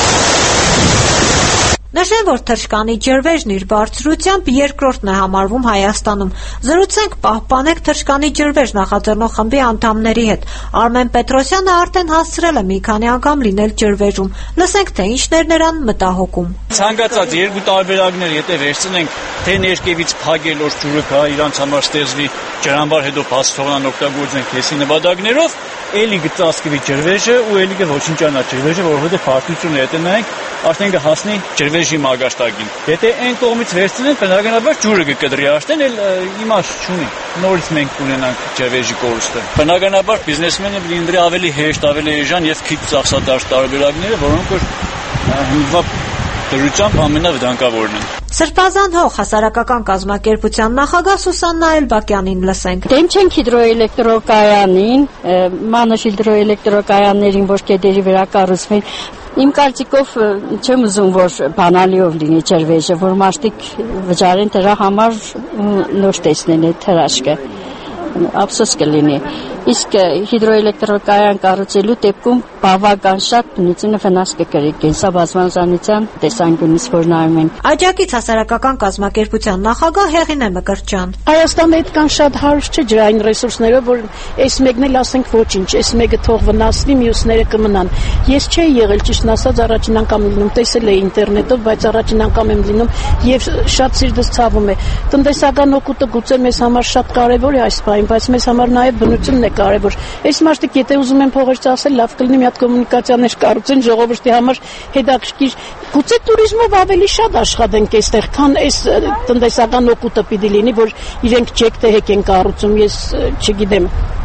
Նշեմ, որ թռչկանի ջրվեժն իր բարձրությամբ երկրորդն է համարվում Հայաստանում։ Զրուցենք «Պահպանեք թռչկանի ջրվեժ» նախաձեռնող խմբի անդամների հետ։ Արմեն Պետրոսյանը արդեն հասցրել է մի քանի անգամ լինել ջրվեժում։ Լսենք, թե ինչն էր նրան մտահոգում։ Ցանկացած երկու տարբերակներ, եթե վերցնենք, թե ներքևից փագելով ջուրը կա իրանց համար ստեղծվի ջրամբար, հետո բաց թողնան օգտագործեն քեսի նպատակներով, էլի կծածկվի ջրվեժը ու էլի կոչնչանա ջրվեժը, որովհետեւ փաստություն է, եթե նայենք, արդեն կհասնի ջրվեժի մագաստակին։ Եթե այն կողմից վերցնեն, բնականաբար ջուրը կկտրի, արդեն էլ իմաստ չունի։ Նորից մենք կունենանք ջրվեժի կորուստը։ Բնականաբար բիզնեսմենը լինի ավելի հեշտ, ավելի էժան եւ քիչ ծախսադար տարբերակները, որոնք որ հիմնված դրությամբ ամենավտանգավորն են։ Սրբազան հող հասարակական կազմակերպության նախագահ Սուսաննա Էլբակյանին լսենք։ Դեմ չենք հիդրոէլեկտրոկայանին, մանր հիդրոէլեկտրոկայաններին, որ կետերի վրա կառուցվեն։ Իմ կարծիքով չեմ ուզում, որ բանալիով լինի ջրվեժը, որ մարդիկ վճարեն դրա համար նոր տեսնեն այդ հրաշքը։ ափսոս կլինի։ Իսկ հիդրոէլեկտրակայան կառուցելու դեպքում բավական շատ բնությունը վնաս կկրի կենսաբազմազանության տեսանկյունից, որ նայում ենք։ Աջակից հասարակական կազմակերպության նախագահ Հեղինե Մկրտչյան։ Հայաստանը այդքան շատ հարուստ չէ ջրային ռեսուրսներով, որ այս մեկն էլ ասենք ոչինչ, այս մեկը թող վնասվի, մյուսները կմնան։ Ես չէի եղել ճիշտն ասած առաջին անգամ լինում, տեսել էի ինտերնետով, բայց առաջին անգամ եմ լինում եւ շատ սիրտս ցավում է։ Տնտեսական օգուտը գուցե մեզ համար շատ կարեւոր է այս բանը, բայց մեզ համար նաեւ բնությունն է կարեւոր։ Այս մարդիկ եթե ուզում են փողեր ծախսել, լավ կլինի մի հատ կոմունիկացիաներ կառուցեն ժողովրդի համար հետաքրքիր։ Գուցե туриզմով ավելի շատ աշխատենք այստեղ, քան այս տնտեսական օգուտը պիտի լինի, որ իրենք չեք թե հեկ են կառուցում, ես չգիտեմ։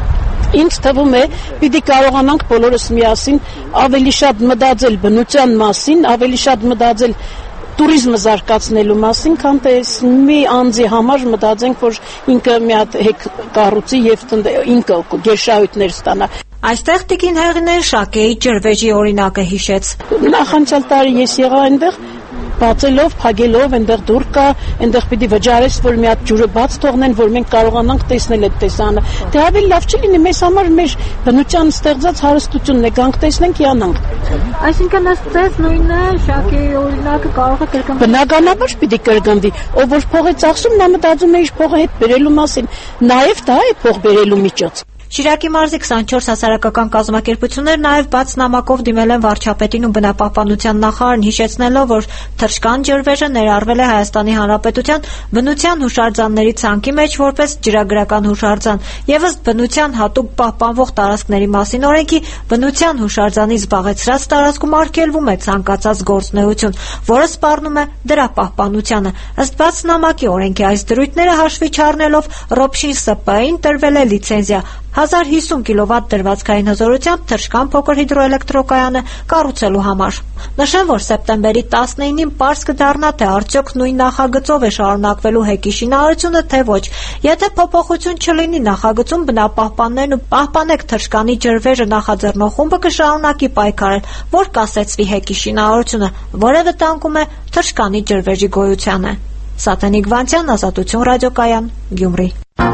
Ինձ թվում է, պիտի կարողանանք բոլորս միասին ավելի շատ մտածել բնության մասին, ավելի շատ մտածել туриզմը զարգացնելու մասին, քան թե մի անձի համար մտածենք, որ ինքը մի հատ հեկ կառուցի եւ ինքը գերշահույթներ ստանա։ Այստեղ տիկին Հեղինեն Շակեի ջրվեժի օրինակը հիշեց։ Նախանցյալ տարի ես եղա այնտեղ, բացելով, փակելով, այնտեղ դուր կա, այնտեղ պիտի վճարես, որ մի հատ ջուրը բաց թողնեն, որ մենք կարողանանք տեսնել այդ տեսանը։ Դե ավելի լավ չի լինի մեզ համար մեր բնության ստեղծած հարստությունն է, գանք տեսնենք, յանանք։ Այսինքն ըստ նույնը Շակեի օրինակը կարող է կրկնվել։ Բնականաբար պիտի կրկնվի, ով որ փող է ծախսում, նա մտածում է իր փողը հետ բերելու մասին, նաև դա է փող բերելու միջոց։ Շիրակի մարզի քսանչորս հասարակական կազմակերպություններ նաև բաց նամակով դիմել են վարչապետին ու բնապահպանության նախարարին, հիշեցնելով, որ Թրշկան ջրվեժը ներառվել է Հայաստանի Հանրապետության բնության հուշարձանների ցանկի մեջ որպես ջրագրական հուշարձան, եւ ըստ բնության հատուկ պահպանվող տարածքների մասին օրենքի բնության հուշարձանի զբաղեցրած տարածքում արգելվում է ցանկացած գործունեություն, որը սպառնում է դրա պահպանությանը։ Ըստ բաց նամակի օրենքի այս դրույթները հաշվի չառնելով Ռոբշին ՍՊ-ին տրվել է լիցենզիա հազար հիսուն կիլովատ դրվածքային հզորությամբ Թրշկան փոքր հիդրոէլեկտրակայանը կառուցելու համար։ Նշեմ, որ սեպտեմբերի տասնինին պարզ կդառնա, թե արդյոք նույն նախագծով է շարունակվելու հեկի շինարարությունը, թե ոչ։ Եթե փոփոխություն չլինի նախագծում, բնապահպաններն ու Պահպանեք Թրշկանի ջրվեժը նախաձեռնող խումբը կշարունակի պայքարել, որ կասեցվի հեկի շինարարությունը, որը վտանգում է Թրշկանի ջրվեժի գոյությանը։ Սաթենիկ Վանցյան, Ազատություն ռադիոկայան, Գյումրի։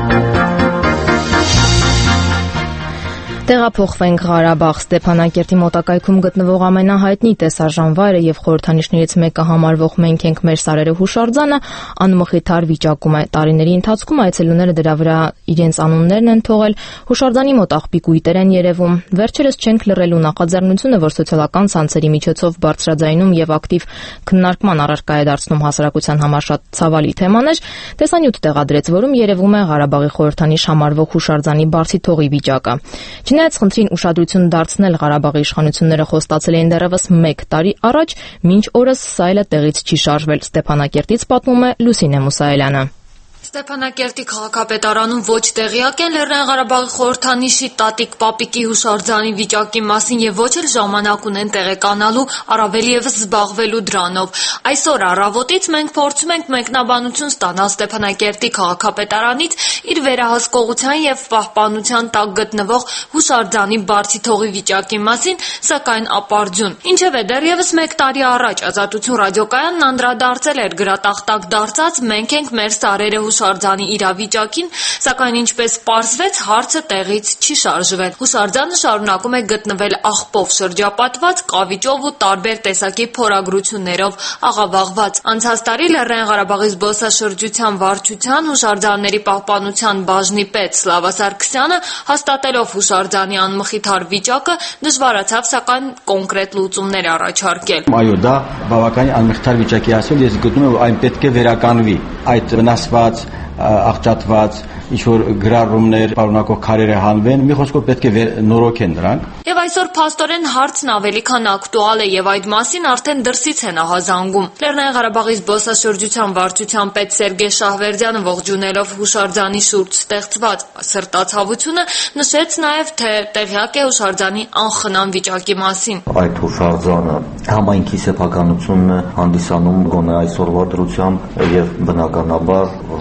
Տեղափոխվենք Ղարաբաղ։ Ստեփանակերտի մոտակայքում գտնվող ամենահայտնի տեսարժան վայրը եւ խորհրդանիշներից մեկը համարվող «Մենք ենք մեր սարերը» հուշարձանը անմխիթար վիճակում է։ Տարիների ընթացքում այցելուները դրա վրա իրենց անուններն են թողել, հուշարձանի մոտ աղբի կույտեր են երևում։ Վերջերս չենք լռելու նախաձեռնությունը, որ սոցիալական ցանցերի միջոցով բարձրաձայնում եւ ակտիվ քննարկման առարկա է դարձնում հասարակության համար շատ ցավալի թեմաներ, տեսանյութ տեղադրեց, որում երևում է Ղարաբաղի խորհրդանիշ համարվող հուշարձանի բարձի թողի վիճակը։ Չնայած խնդրին ուշադրություն դարձնել Ղարաբաղի իշխանությունները խոստացել էին դեռևս մեկ տարի առաջ, մինչ օրս սա էլ տեղից չի շարժվել։ Ստեփանակերտից պատմում է Լուսինե Մուսայելյանը։ Ստեփանակերտի քաղաքապետարանում ոչ տեղյակ են Լեռնային Ղարաբաղի խորհրդանիշի տատիկ պապիկի հուշարձանի վիճակի մասին եւ ոչ էլ ժամանակ ունեն տեղեկանալու, առավել եւս զբաղվելու դրանով։ Այսօր առավոտից մենք փորձում ենք մեկնաբանություն ստանալ Ստեփանակերտի քաղաքապետարանից իր վերահսկողության եւ պահպանության տակ գտնվող հուշարձանի բարձի թողի վիճակի մասին, սակայն ապարդյուն։ Ինչևէ, դեռևս մեկ տարի առաջ Ազատություն ռադիոկայանն անդրադարձել էր գրատախտակ դարձած «Մենք ենք մեր սարերը» հուշարձանի իրավիճակին, սակայն ինչպես պարզվեց, հարցը տեղից չի շարժվել։ Հուշարձանը շարունակում է գտնվել աղբով շրջապատված, կավիճով ու տարբեր տեսակի փորագրություններով աղավաղված։ Անցած տարի Լեռնային Ղարաբաղի զբոսաշրջության վարչության հուշարձանների պահպանության բաժնի պետ Սլավա Սարգսյանը, հաստատելով հուշարձանի անմխիթար վիճակը, դժվարացավ սակայն կոնկրետ լուծումներ առաջարկել։ Այո, դա բավականին անմխիթար վիճակի ասել, ես գտնում եմ, այն պետք է վերականգնվի։ Այդ վնասված, աղճատված, ինչ-որ գրառումներ, պարունակող քարերը հանվեն, մի խոսքով պետք է նորոգեն նրանք։ Եվ այսօր փաստորեն հարցն ավելի քան ակտուալ է եւ այդ մասին արդեն դրսից են ահազանգում։ Լեռնային Ղարաբաղի զբոսաշրջության վարչության պետ Սերգեյ Շահվերդյանը ողջունելով հուշարձանի շուրջ ստեղծված սրտացավությունը նշեց նաեւ, թե տեղյակ է հուշարձանի անխնամ վիճակի մասին։ Այդ հուշարձանը համայնքի սեփականությունն է հանդիսանում գոնե այսօրվա դրությամբ եւ բնականաբար համաձայն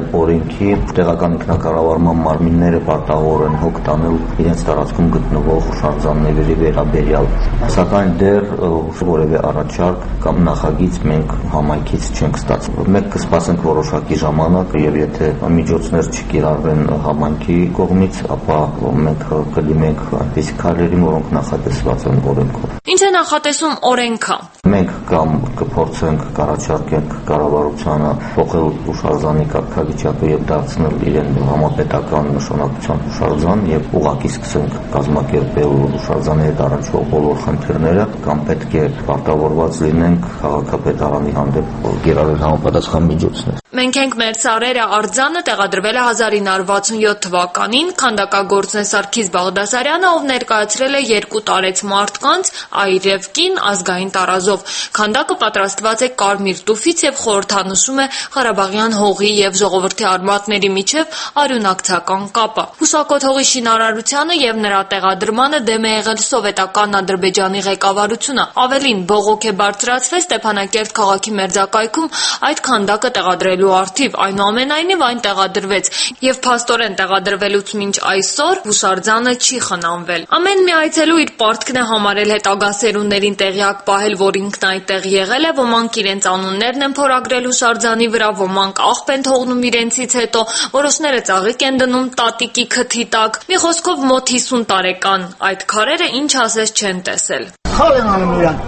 օրենքի տեղական ինքնակառավարման մարմինները պարտավոր են հոգ տանել իրենց տարածքում գտնվող հուշարձանների վերաբերյալ, սակայն դեռ որևէ առաջարկ կամ նախագիծ մենք համայնքից չենք ստացել։ Մենք կսպասենք որոշակի ժամանակ եւ եթե միջոցներ չկիրառվեն համայնքի կողմից, ապա մենք կդիմենք այնպիսի քայլերին, որոնք նախատեսված են օրենքով։ Ինչ է նախատեսում օրենքը։ Մենք կամ կփորձենք կառաջարկենք կառավարությանը փոխել հուշարձանի կարգավիճակը եւ դարձնել իրեն համապետական նշանակության հուշարձան եւ ուղղակի սկսենք կազմակերպել հուշարձանի հետ առնչվող բոլոր խնդիրները, կամ պետք է պարտավորված լինենք քաղաքապետարանի հանդեպ կիրառել համապատասխան միջոցներ։ Մենք ենք մեր սարերը արձանը տեղադրվել է հազար ինը հարյուր վաթսունյոթ թվականին, քանդակագործն է Սարգիս Բաղդասարյանը, ով ներկայացրել է երկու տարեց մարդկանց այրևկին ազգային տարազով։ Քանդակը պատրաստված է կարմիր տուֆից եւ խորհրդանշում է Ղարաբաղյան հողի եւ ժողովրդի արմատների միջև արյունակցական կապը։ Հուսակոտ հողի շինարարությանը եւ նրա տեղադրմանը դեմ է եղել սովետական Ադրբեջանի ղեկավարությունը։ Ավելին, բողոք է բարձրացվել Ստեփանակերտ քաղաքի մերձակայքում այդ քանդակը տեղադրելու առթիվ, այնուամենայնիվ այն տեղադրվեց եւ փաստորեն տեղադրվելուց մինչ այսօր հուշարձանը չի խնամվել։ Ամեն մի այցելու իր պարտքն է համարել հետագա սերունդներին տեղյակ պահել, որ ինքն այդտեղ եղել է, ոմանք իրենց անուններն են փորագրել հուշարձանի վրա, ոմանք աղբ են թողնում իրենցից հետո, որոշները ծաղիկ են դնում տատիկի քթի տակ։ Մի խոսքով մոտ հիսուն տարեկան այդ քարերը ինչ ասես չեն տեսել։ Խալ են անում իրան։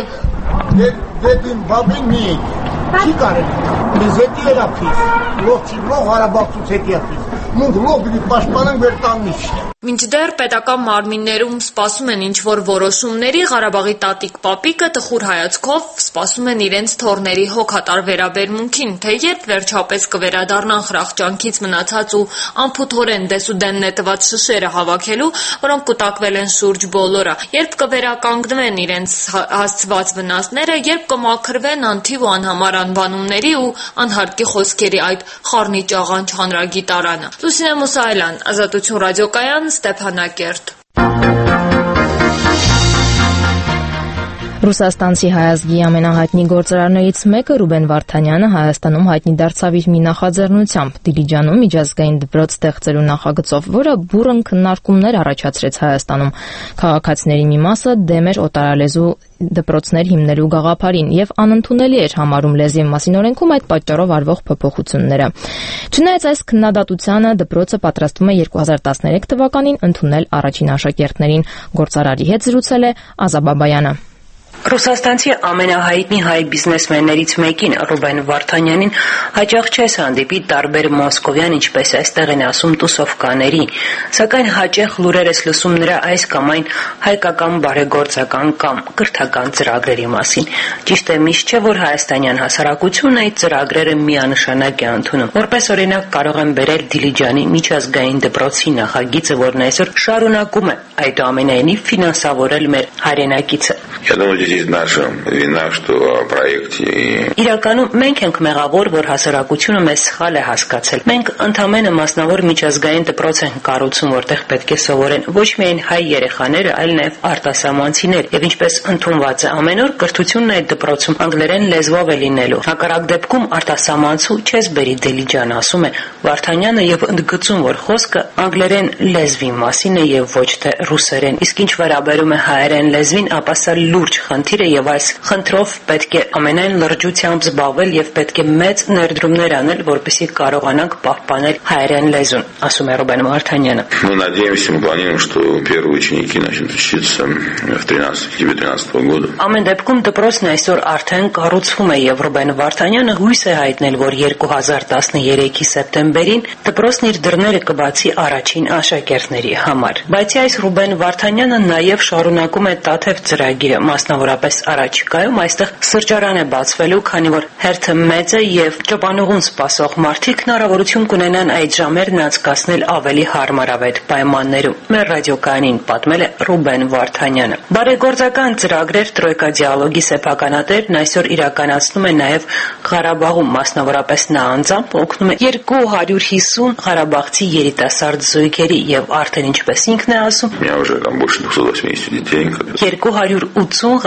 Երեք դեպին բաբին մի չի կարել։ Մեզ հետի երապիս, լող չի, լող հարաբաղցուց հետի ապիս։ Մունք լող բիդի պաշտպանենք վեր տաննիչ։ Մինչդեռ պետական մարմիններում սպասում են ինչ-որ որոշումների, Ղարաբաղի տատիկ պապիկը տխուր հայացքով սպասում են իրենց թոռների հոգատար վերաբերմունքին, թե երբ վերջապես կվերադառնան խրախճանքից մնացած ու անփութորեն դեսուդեն նետված շշերը հավաքելու, որոնք կուտակվել են շուրջ բոլորը, երբ կվերականգնվեն իրենց հասցված վնասները, երբ կմաքրվեն անթիվ ու անհամար անվանումների ու անհարկի խոսքերի այդ խառնիչ աղանջ հանրագիտարանը։ Լուսինե Մուսայելյան, Ազատություն ռադիոկայան, Ստեփանակերտ։ Ռուսաստանցի հայ ազգի ամենահայտնի գործարարներից մեկը Ռուբեն Վարդանյանը Հայաստանում հայտնի դարձավ իր մի նախաձեռնությամբ՝ Դիլիջանում միջազգային դպրոց ստեղծելու նախագծով, որը բուռն քննարկումներ առաջացրեց Հայաստանում։ Քաղաքացիների մի մասը դեմ էր օտարալեզու դպրոցներ հիմնելու գաղափարին եւ անընդունելի էր համարում լեզվի մասին օրենքում այդ պատճառով արվող փոփոխությունները։ Չնայած այս քննադատությանը, դպրոցը պատրաստվում է երկու հազար տասներեք թվականին ընդունել առաջին աշակերտներին։ Գործարարի հետ զրուցել է Ազա Բաբայանը։ Ռուսաստանցի ամենահայտնի հայ բիզնեսմեններից մեկին Ռուբեն Վարդանյանին հաճախ չես հանդիպի տարբեր մոսկովյան, ինչպես այստեղ են ասում, տուսովկաների, սակայն հաճախ լուրեր ես լսում նրա այս կամ այն հայկական բարեգործական կամ կրթական ծրագրերի մասին։ Ճիշտ է, միշտ չէ, որ հայաստանյան հասարակությունն այդ ծրագրերը միանշանակ է ընդունում։ Որպես օրինակ կարող եմ բերել Դիլիջանի միջազգային դպրոցի նախագիծը, որն այսօր շարունակում է այդուամենայնիվ ֆինանսավորել մեր հայրենակիցը։ Здесь наша вина, что о проекте... Իրականում մենք ենք մեղավոր, որ հասարակությունը մեզ սխալ է հասկացել։ Մենք ընդամենը մասնավոր միջազգային դպրոց ենք կառուցում, որտեղ պետք է սովորեն ոչ միայն հայ երեխաները, այլ նաև արտասահմանցիներ, եւ ինչպես ընդունված է ամեն օր, կրթությունն այդ դպրոցում անգլերեն լեզվով է լինելու։ Հակառակ դեպքում արտասահմանցու չես բերի Դիլիջան, ասում է Վարդանյանը եւ ընդգծում, որ խոսքը անգլերեն լեզվի մասին է եւ ոչ թե ռուսերեն։ Իսկ ինչ վերաբերում է հայերեն լեզվին, ապա սա լուրջ խնդիր է եւ այս խնդրով պետք է ամենայն լրջությամբ զբաղվել եւ պետք է մեծ ներդրումներ անել, որպեսզի կարողանանք պահպանել հայերեն լեզուն, ասում է Ռուբեն Վարդանյանը։ Мы надеемся, мы планируем, что первые ученики начнут учиться в тринадцатого года. Ամեն դեպքում դպրոցն այսօր արդեն կառուցվում է եւ Ռուբեն Վարդանյանը հույս է հայտնել, որ երկու հազար տասներեքի սեպտեմբերին դպրոցն իր դռները կբացի առաջին աշակերտների համար։ Բայց այս Ռուբեն Վարդանյանը նաեւ շարունակում է Տաթև ծրագիրը, մասնավորապես առաջիկայում այստեղ սրճարան է բացվելու, քանի որ հերթը մեծ է եւ ճոպանուղուն սպասող մարդիկ հնարավորություն կունենան այդ ժամերն անցկացնել ավելի հարմարավետ պայմաններում։ Մեր ռադիոկայանին պատմել է Ռուբեն Վարդանյանը։ Բարեգործական ծրագրեր Տրոյկա դիալոգի սեփականատերն այսօր իրականացնում է նաեւ Ղարաբաղում, մասնավորապես նա անձամբ օգնում է երկու հարյուր հիսուն ղարաբաղցի երիտասարդ զույգերի եւ արդեն ինչպես ինքն է ասում, երկու հարյուր ութսուն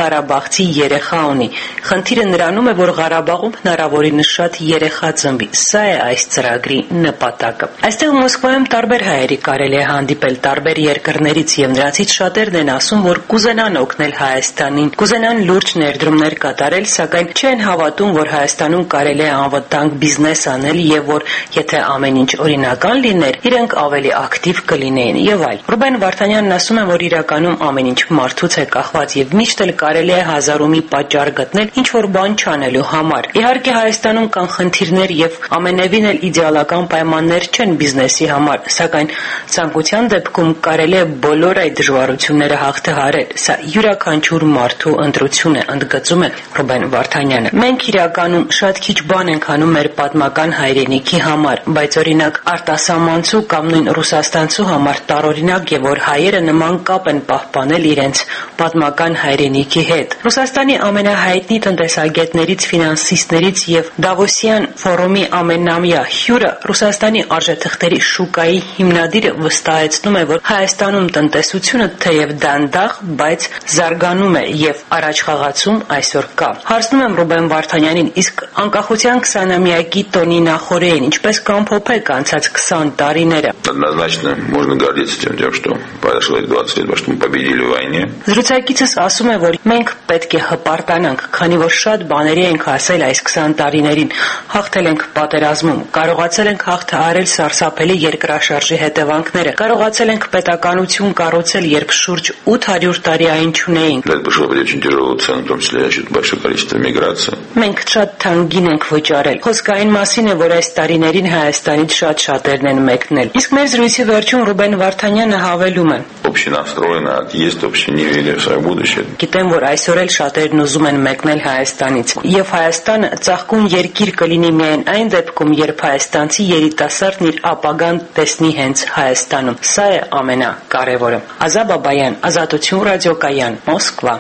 ղարաբաղցի երեխա ունի։ Խնդիրը նրանում է, որ Ղարաբաղում հնարավորինս շատ երեխա ծնվի։ Սա է այս ծրագրի նպատակը։ Այստեղ Մոսկվայում տարբեր հայերի կարելի է հանդիպել տարբեր երկրներից, եւ նրանցից շատերն են ասում, որ կուզենան օգնել Հայաստանին, կուզենան լուրջ ներդրումներ կատարել, սակայն չեն հավատում, որ Հայաստանում կարելի է անվտանգ բիզնես անել եւ որ եթե ամեն ինչ օրինական լիներ, իրենք ավելի ակտիվ կլինեին եւ այլ։ Ռուբեն Վարդանյանն ասում է, որ իրականում ամեն ինչ մարդուց է կախված եւ միշտ էլ կարելի է հազարումի պատճառ գտնել ինչ որ բան չանելու համար։ Իհարկե Հայաստանում կան խնդիրներ եւ ամենևին էլ իդեալական պայմաններ չեն բիզնեսի համար, սակայն ցանկության դեպքում կարելի է բոլոր այդ դժվարությունները հաղթահարել։ Սա յուրաքանչյուր մարդու ընտրություն է, ընդգծում է Ռուբեն Վարդանյանը։ Մենք իրականում շատ քիչ բան ենք անում մեր պատմական հայրենիքի համար, բայց օրինակ արտասահմանցու կամ նույն ռուսաստանցու համար տարօրինակ է, որ հայերը նման կապ են պահպանել իրենց պատմական հայրենիքի հետ։ Ռուսաստանի ամենահայտնի տնտեսագետներից, ֆինանսիստներից եւ Դավոսյան ֆորումի ամենամյա հյուրը Ռուսաստանի արժեթղթերի շուկայի հիմնադիրը վստահեցնում է, որ Հայաստանում տնտեսությունը թեև դանդաղ, բայց զարգանում է եւ առաջխաղացում այսօր կա։ Հարցնում եմ Ռուբեն Վարդանյանին, իսկ անկախության քսանամյակի տոնի նախօրեին ինչպես կամփոփեք անցած քսան տարիները։ Однозначно можно гордиться тем, тем, что произошло эти двадцать лет, что мы победили в войне. Զրուցակիցս ասում է, որ մենք պետք է հպարտանանք, քանի որ շատ բաների ենք հասել այս քսան տարիներին, հաղթել ենք պատերազմում, կարողացել ենք հաղթահարել սարսափելի երկրաշարժի հետևանքները, կարողացել ենք պետականություն կառուցել, երբ շուրջ ութ հարյուր տարի այն չունեինք։ Это пришло при очень тяжелую цену, в том числе за счет большого количества миграции. Մենք շատ թանկին ենք վճարել։ Խոսքը այն մասին է, որ այս տարիներին Հայաստանից շատ շատերն են մեկնել։ Իսկ մեր զրույցի վերջում Ռուբեն Վարդանյանը հավելում է. Общенастроено, есть общее не видели в свое будущее. Գիտեմ, որ այսօր էլ շատերն ուզում են մեկնել Հայաստանից, եւ Հայաստանը ծաղկուն երկիր կլինի միայն այն դեպքում, երբ հայաստանցի երիտասարդն իր ապագան տեսնի հենց Հայաստանում։ Սա է ամենակարևորը։ Ազա Բաբայան, Ազատություն ռադիոկայան, Մոսկվա։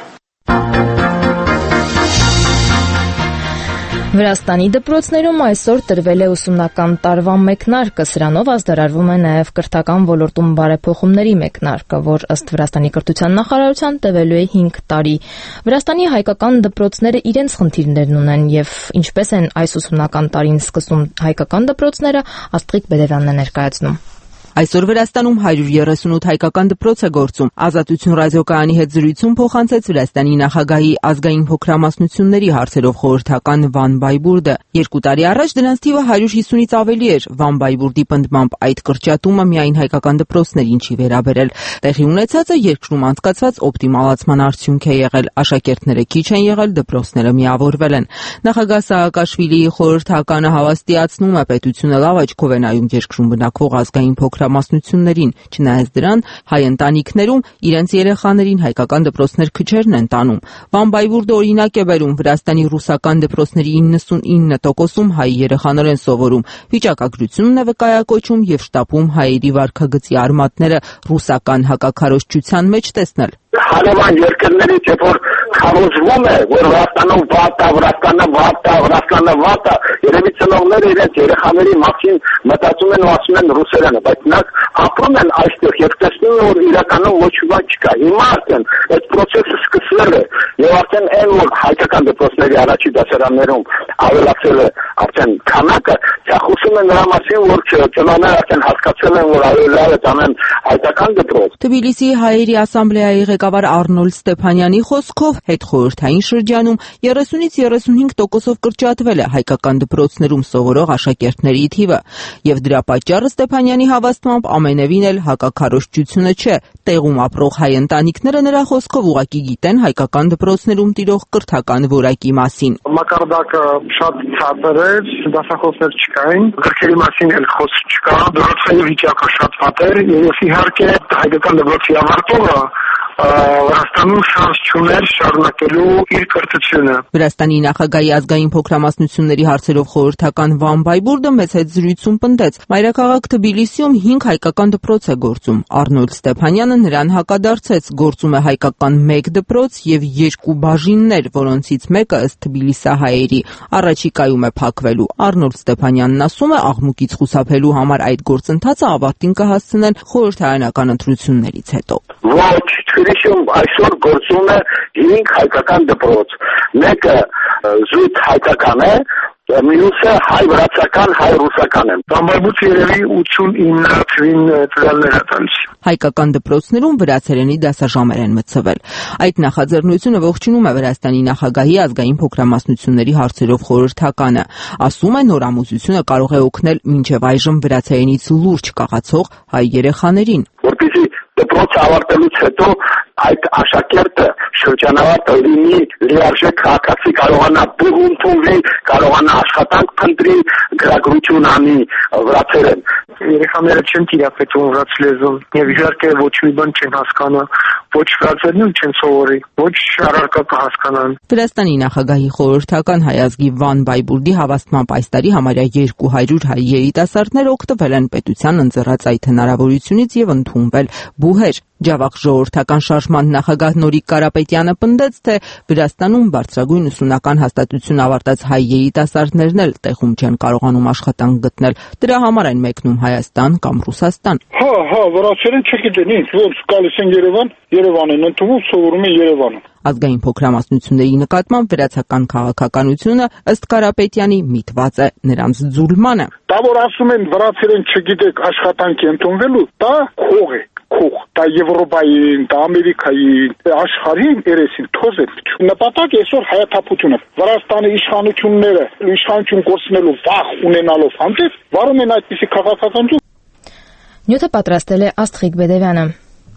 Վրաստանի դպրոցներում այսօր տրվել է ուսումնական տարվա մեկնարկը, սրանով ազդարարվում է նաև կրթական ոլորտում բարեփոխումների մեկնարկը, որ ըստ Վրաստանի կրթության նախարարության տևելու է հինգ տարի։ Վրաստանի հայկական դպրոցները իրենց խնդիրներն ունեն եւ ինչպես են այս ուսումնական տարին սկսում հայկական դպրոցները, Աստղիկ Բերևյանն է ներկայացնում։ Այսօր Վրաստանում հարյուր երեսունութ հայկական դպրոց է գործում։ Ազատություն ռադիոկայանի հետ զրույցում փոխանցեց Վրաստանի նախագահի ազգային փոքրամասնությունների հարցերով խորհրդական Վան Բայբուրդը։ Երկու տարի առաջ դրանց թիվը հարյուր հիսունից ավելի էր։ Վան Բայբուրդի պնդմամբ այդ կրճատումը միայն հայկական դպրոցներին չի վերաբերել։ Տեղի ունեցածը երկրում անցկացված օպտիմալացման արդյունք է եղել։ Աշակերտները քիչ են եղել, դպրոցները միավորվել են։ Նախագահ Սաակաշվիլիի խորհրդականը հավաստիացնում է, պետությունը լավ աչքով է նայում երկրում բնակվող ազգային փոքրամասնություններին, չնայած դրան հայ ընտանիքներում իրենց երեխաներին հայկական դպրոցներ քչերն են տանում։ Վան Բայբուրդը օրինակ է բերում Վրաստանի ռուսական դպրոցների իննսունինը տոկոսում հայ երեխաներ են սովորում։ Վիճակագրությունն է վկայակոչում եւ շտապում հայերի վարքագծի արմատները ռուսական հակաքարոզչության մեջ տեսնել։ Հարևան երկրներից երբ որ քարոզվում է, որ Վրաստանում վատ է, Վրաստանը վատ է, Վրաստանը վատ է, երևի ծնողները իրենց երեխաների մասին մտածում են ու ասում են ռուսերենը, բայց նրանք ապրում են այստեղ եւ տեսնում են, որ իրականում ոչ ոք չկա։ Հիմա արդեն այդ process-ը սկսվել է եւ արդեն այն որ հայկական դպրոցների առաջի դասարաններում ավելացել է արդեն քանակը, ցախուսում են նրա մասին, որ ծնողները արդեն հասկացել են, որ ավելի լավ է տանեն հայկական դպրոց։ Թբիլիսի հայերի ասամբլեայի ղեկավար Արնոլդ Ստեփանյանի խոսքով հետխորհրդային շրջանում երեսունից երեսունհինգ տոկոսով կրճատվել է հայկական դպրոցներում սովորող աշակերտների թիվը, եւ դրա պատճառը Ստեփանյանի հավաստմամբ ամենևին էլ հակաքարոզչությունը չէ։ Տեղում ապրող հայ ընտանիքները նրա խոսքով ուղղակի գիտեն հայկական դպրոցներում տիրող կրթական որակի մասին։ Մակարդակը շատ ցածր էր, դասախոսներ չկային, գրքերի մասին էլ խոսք չկա, դպրոցների վիճակը շատ վատ էր, եւ իհարկե հայկական դպրոցի ավարտողը Վրաստանում շանս չուներ շարունակելու իր կրթությունը։ Վրաստանի նախագահի ազգային փոքրամասնությունների հարցերով խորհրդական Վան Բայբուրդը մեծ հետ զրույցում պնդեց. մայրաքաղաք Թբիլիսիում հինգ հայկական դպրոց է գործում։ Արնոլդ Ստեփանյանը նրան հակադարձեց. գործում է հայկական մեկ դպրոց եւ երկու բաժիններ, որոնցից մեկը ըստ թբիլիսահայերի առաջիկայում է փակվելու։ Արնոլդ Ստեփանյանն ասում է, աղմուկից խուսափելու համար այդ գործընթացը ավարտին կհասցնեն խորհրդարանական ընտրություններից հետո։ Ոչ, Ուրիշում այսօր գործում է հինգ հայկական դպրոց, մեկը զույգ հայկական է, մյուսը հայ-վրացական, հայ-ռուսական է։ Տամբայբուց երևի ութսունինը ծրալներ է տալիս։ Հայկական դպրոցներում վրացերենի դասաժամեր են մտցվել։ Այդ նախաձեռնությունը ողջունում է Վրաստանի նախագահի ազգային փոքրամասնությունների հարցերով խորհրդականը։ Ասում է, նորամուծությունը կարող է օգնել մինչև այժմ վրացերենից լուրջ կաղացող հայ երեխաներին։ Որպեսզի դպրոցը ավարտելուց հետո այդ աշակերտը շրջանավարտ լինի, լիարժեք քաղաքացի կարողանա բուռ ընդունվի, կարողանա աշխատանք փնտրի, գրագրություն անի վրացերեն։ Երեխաները չեն տիրապետում վրաց լեզուն, եւ իհարկե ոչ մի բան չեն հասկանում, ոչ վրացերեն չեն սովորի, ոչ առարկա կհասկանան։ Վրաստանի նախագահի խորհրդական հայ ազգի Վան Բայբուրդի հավաստմամբ այս տարի համարյա երկու հարյուր հայ երիտասարդներ օգտվել են պետության ընձեռած այդ հնարավորությունից եւ ընդունվել բուհեր։ Ջավախ ժողովրդական շարժման նախագահ Նորիկ Կարապետյանը պնդեց, թե Վրաստանում բարձրագույն ուսումնական հաստատություն ավարտած հայ երիտասարդներն էլ տեղում չեն կարողանում աշխատանք գտնել։ Դրա համար են մեկնում Հայաստան կամ Ռուսաստան։ Հա, հա, վրացերեն չգիտեն, ինչ որ գալիս են Երևան, Երևան են ընդունում, սովորում են Երևանում։ Ազգային փոքրամասնությունների նկատմամբ վրացական քաղաքականությունը ըստ Կարապետյանի միտված է նրանց ձուլմանը։ Դա որ ասում են վրացերեն չգիտեք աշխատանքի ընդունվելու, դա խող է, խող, դա Եվրոպային, դա Ամերիկային, աշխարհին երեսին թոզ է։ Նպատակը այսօր հայաթափությունը։ Վրաստանի իշխանությունները իշխանություն կորցնելու վախ ունենալով հանդեպ վարում են այդպիսի քաղաքականություն։ Նյութը պատրաստել է Աստղիկ Բեդևյանը։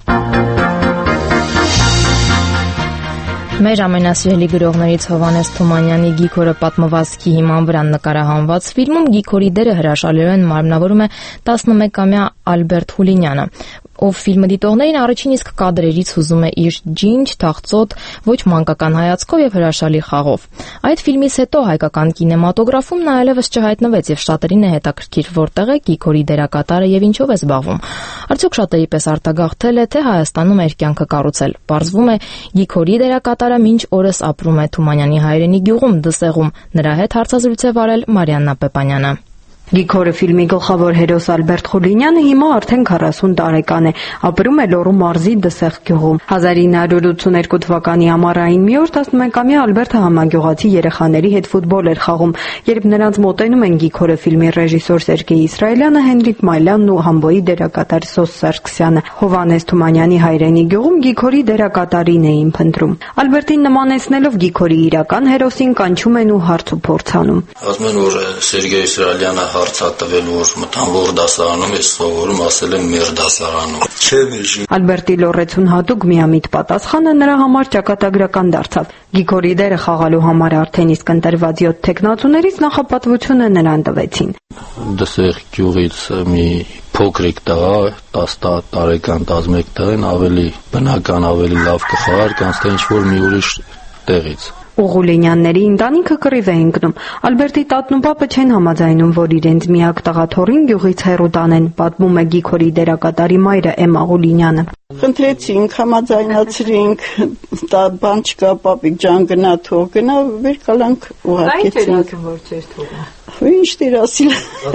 Մեր ամենասիրելի գրողներից Հովհաննես Թումանյանի Գիգորը պատմվածքի հիման վրա նկարահանված ֆիլմում Գիգորի դերը հրաշալիորեն մարմնավորում է տասնմեկամյա Ալբերտ Հուլինյանը, ով ֆիլմը դիտողներին առաջին իսկ կադրերից հուզում է իր ջինջ, թախծոտ, ոչ մանկական հայացքով եւ հրաշալի խաղով։ Այդ ֆիլմից հետո հայկական կինեմատոգրաֆում նա այլևս չհայտնվեց եւ շատերին է հետաքրքիր որտեղ է Գիգորի դերակատարը եւ ինչով է զբաղվում։ Արդյոք շատերի պես արտագաղթել է, թե Հայաստանում իր կյանքը կառուցել։ Պարզվում է, Գիգորի դերակատարը մինչ օրս ապրում է Թումանյանի հայրենի գյուղում Դսեղում։ Նրա հետ հարցազրույց է վարել Մարիաննա Պեպանյանը։ Գիգորը ֆիլմի գլխավոր հերոս Ալբերտ Խուլինյանը հիմա արդեն քառասուն տարեկան է, ապրում է Լոռու մարզի Դսեղ գյուղում։ հազար ինը հարյուր ութսուներկու թվականի ամառային մի օր տասնմեկամյա Ալբերտը համագյուղացի երեխաների հետ ֆուտբոլ էր խաղում, երբ նրանց մոտենում են Գիգորը ֆիլմի ռեժիսոր Սերգեյ Իսրայելյանը, Հենրիկ Մայլյանն ու Համբոյի դերակատար Սոս Սարգսյանը։ Հովհաննես Թումանյանի հայրենի գյուղում Գիգորի դերակատարին էին փնտրում։ Ալբերտին նմանեցնելով Գիգորի իրական հերոսին կանչում են ու հարց ու փորձ անում։ Ասում են, որ Սերգեյ Իսրայելյանը հարցատվել, որ մտանվոր դասարանում է սովորում, ասել եմ մեր դասարանում։ Չէ, մեջի։ Ալբերտի լոռեցուն հատուկ միամիտ պատասխանը նրա համար ճակատագրական դարձավ։ Գիգորի դերը խաղալու համար արդեն իսկ ընտրված յոթ տեխնացուներից նախապատվությունը նրան տվեցին։ Դսեղ գյուղից մի փոքրիկ տղա, տասը տարեկան, տասնմեկ տղեն ավելի բնական, ավելի լավ կխաղար, կանց թե ինչ-որ մի ուրիշ տեղից։ Ուղուլինյանների ընտանիքը կռիվ է ընկնում։ Ալբերտի տատն ու պապը չեն համաձայնում, որ իրենց միակ տղաթոռին գյուղից հեռու տանեն, պատմում է Գիգորի դերակատարի մայրը Էմմա Ուլինյանը։ Խնդրեցինք, համաձայնացրինք, դա բան չկա, պապիկ ջան, գնա թող գնա, վեր կալանք ուղարկեցինք։ Որ չէր թողա։ Ինչ դեր ասիլ։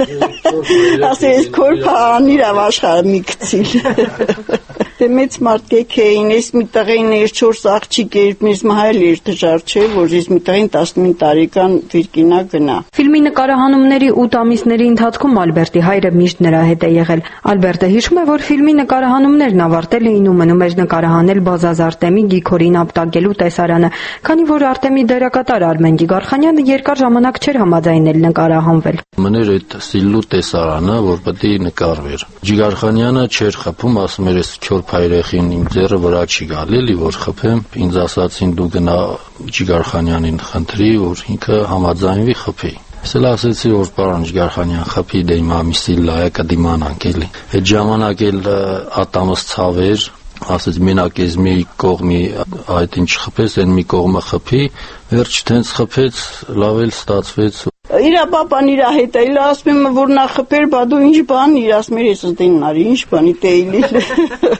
Ասես քորփա անիրա աշխարհ մի գցիլ։ Դե մեծ մարդիկ էին, ես մի տղեն էր չորս աղջիկ էր, մեզ մահել էր դժար չէ, որ ես մի տղեն տասնմինչ տարեկան վիրկինա գնա։ Ֆիլմի նկարահանումների ութ ամիսների ընթացքում Ալբերտի հայրը միշտ նրա հետ է եղել։ Ալբերտը հիշում է, որ ֆիլմի նկարահանումներն ավարտել էին ու մնում էր նկարահանել Բազազ Արտեմի Գիգորին ապտակելու տեսարանը, քանի որ Արտեմի դերակատար Արմեն Ջիգարխանյանը երկար ժամանակ չէր համաձայնել նկարահանվել։ Մներ այդ սիլու տեսարանը, որ պետք է նկարվեր։ Ջիգարխանյանը չէր խփում, ասում էր, ես Հայրեխին իմ ձեռը վրա չի գալի, լի որ խփեմ, ինձ ասացին դու գնա Ջիգարխանյանին խնդրի, որ ինքը համաձայնվի խփի։ Ես էլ ասեցի, որ պարոն Ջիգարխանյան խփի, դե իմ ամիսի լայա կդիմանանք էլի։ Այդ ժամանակ էլ ատամս ցավ էր, ասեց մենակ ես մի կողմի այդ ինչ խփես, այն մի կողմը խփի, վերջ տենց խփեց, լավ էլ ստացվեց։ Իրա պապան իրա հետ էլ ասում եմ որ նա խփեր, բա դու ինչ բան իր ասում ես դեննարի, ինչ բանի տեյլի։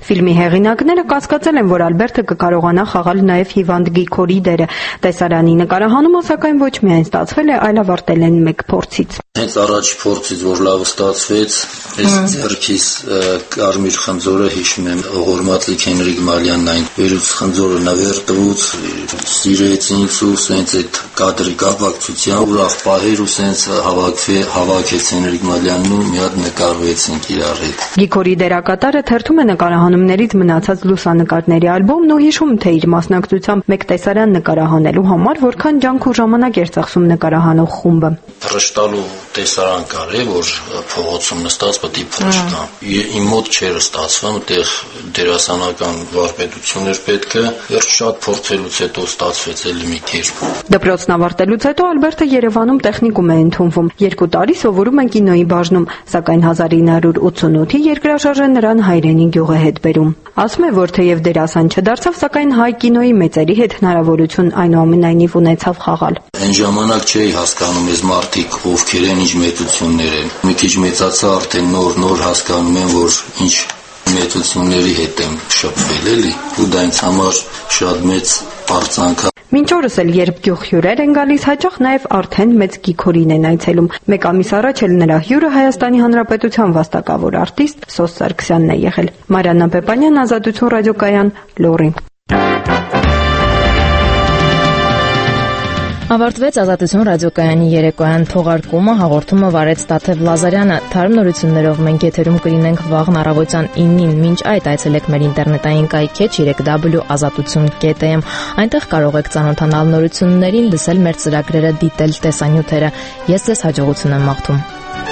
Ֆիլմի հեղինակները կասկածել են, որ Ալբերտը կկարողանա խաղալ նաև հիվանդ Գիգորի դերը։ Տեսարանի նկարահանումը սակայն ոչ միայն ստացվել է, այլ ավարտել են մեկ փորձից։ Հենց առաջ փորձից, որ լավ ստացվեց, այս ձեռքիս կարմիր խնձորը հիշում եմ, ողորմածիկ Հենրիկ Մալյանն այն վերուց խնձորը նվեր տվուց, սիրեց ինձ ու սենց այդ կադրի կապակցությամբ ուրախ պահեր ու սենց հավաքեց Հենրիկ Մալյանն ու մի հատ նկարվեցինք իրար հետ։ Գիգորի դերակատարը թերթում է նկարահանումներից մնացած լուսանկարների ալբոմն ու հիշում, թե իր մասնակցությամբ մեկ տեսարան նկարահանելու համար որքան ջանք ու ժամանակ էր ծախսում նկարահանող խումբը։ Փրշտալու տեսարան կար է, որ փողոցում նստած պետք է փրշտան։ Իմ մոտ չէր ստացվում, այդտեղ դերասանական վարպետություններ պետք է, վերջ շատ փորձելուց հետո ստացվեց էլի մի կերպ։ Դպրոցն ավարտելուց հետո Ալբերտը Երևանում տեխնիկում է ընդունվում։ Երկու տարի սովորում է կինոյի բաժնում, սակայն հազար ինը հարյուր ութսունութի երկրաշարժը նրան հայրենի գյուղ է հետ բերում։ Ասում է, որ թեև դերասան չդարձավ, սակայն հայ կինոյի մեծերի հետ հնարավորություն այնուամենայնիվ ունեցավ խաղալ։ Այն ժամանակ չէի հասկանում այս մարդիկ ովքեր են, ինչ մեծություններ են։ Մի քիչ մեծացա, արդեն նոր-նոր հասկանում եմ, որ ինչ մեծությունների հետ եմ շփվել էլի, ու դա ինձ համար շատ մեծ արձանք է։ Մինչ օրս էլ երբ գյուղ հյուրեր են գալիս, հաճախ նաև արդեն մեծ Գիգորին են այցելում։ Մեկ ամիս առաջ էլ նրա հյուրը Հայաստանի Հանրապետության վաստակավոր արտիստ Սոս Սարգսյանն է եղել։ Մարիաննա Պեպանյան, Ազատություն ռադիոկայան, Լոռի։ Ավարտվեց Ազատություն ռադիոկայանի երեկոյան թողարկումը, հաղորդումը վարեց Տաթև Լազարյանը։ Թարմ նորություններով մենք եթերում կլինենք վաղն առավոտյան իննին։ Մինչ այդ այցելեք մեր ինտերնետային կայքէջ թրիպլ յու դաբլյու դոտ ազատություն դոտ am։ Այնտեղ կարող եք ծանոթանալ նորություններին, լսել մեր ծրագրերը, դիտել տեսանյութերը։ Ես ձեզ հաջողություն եմ մաղթում։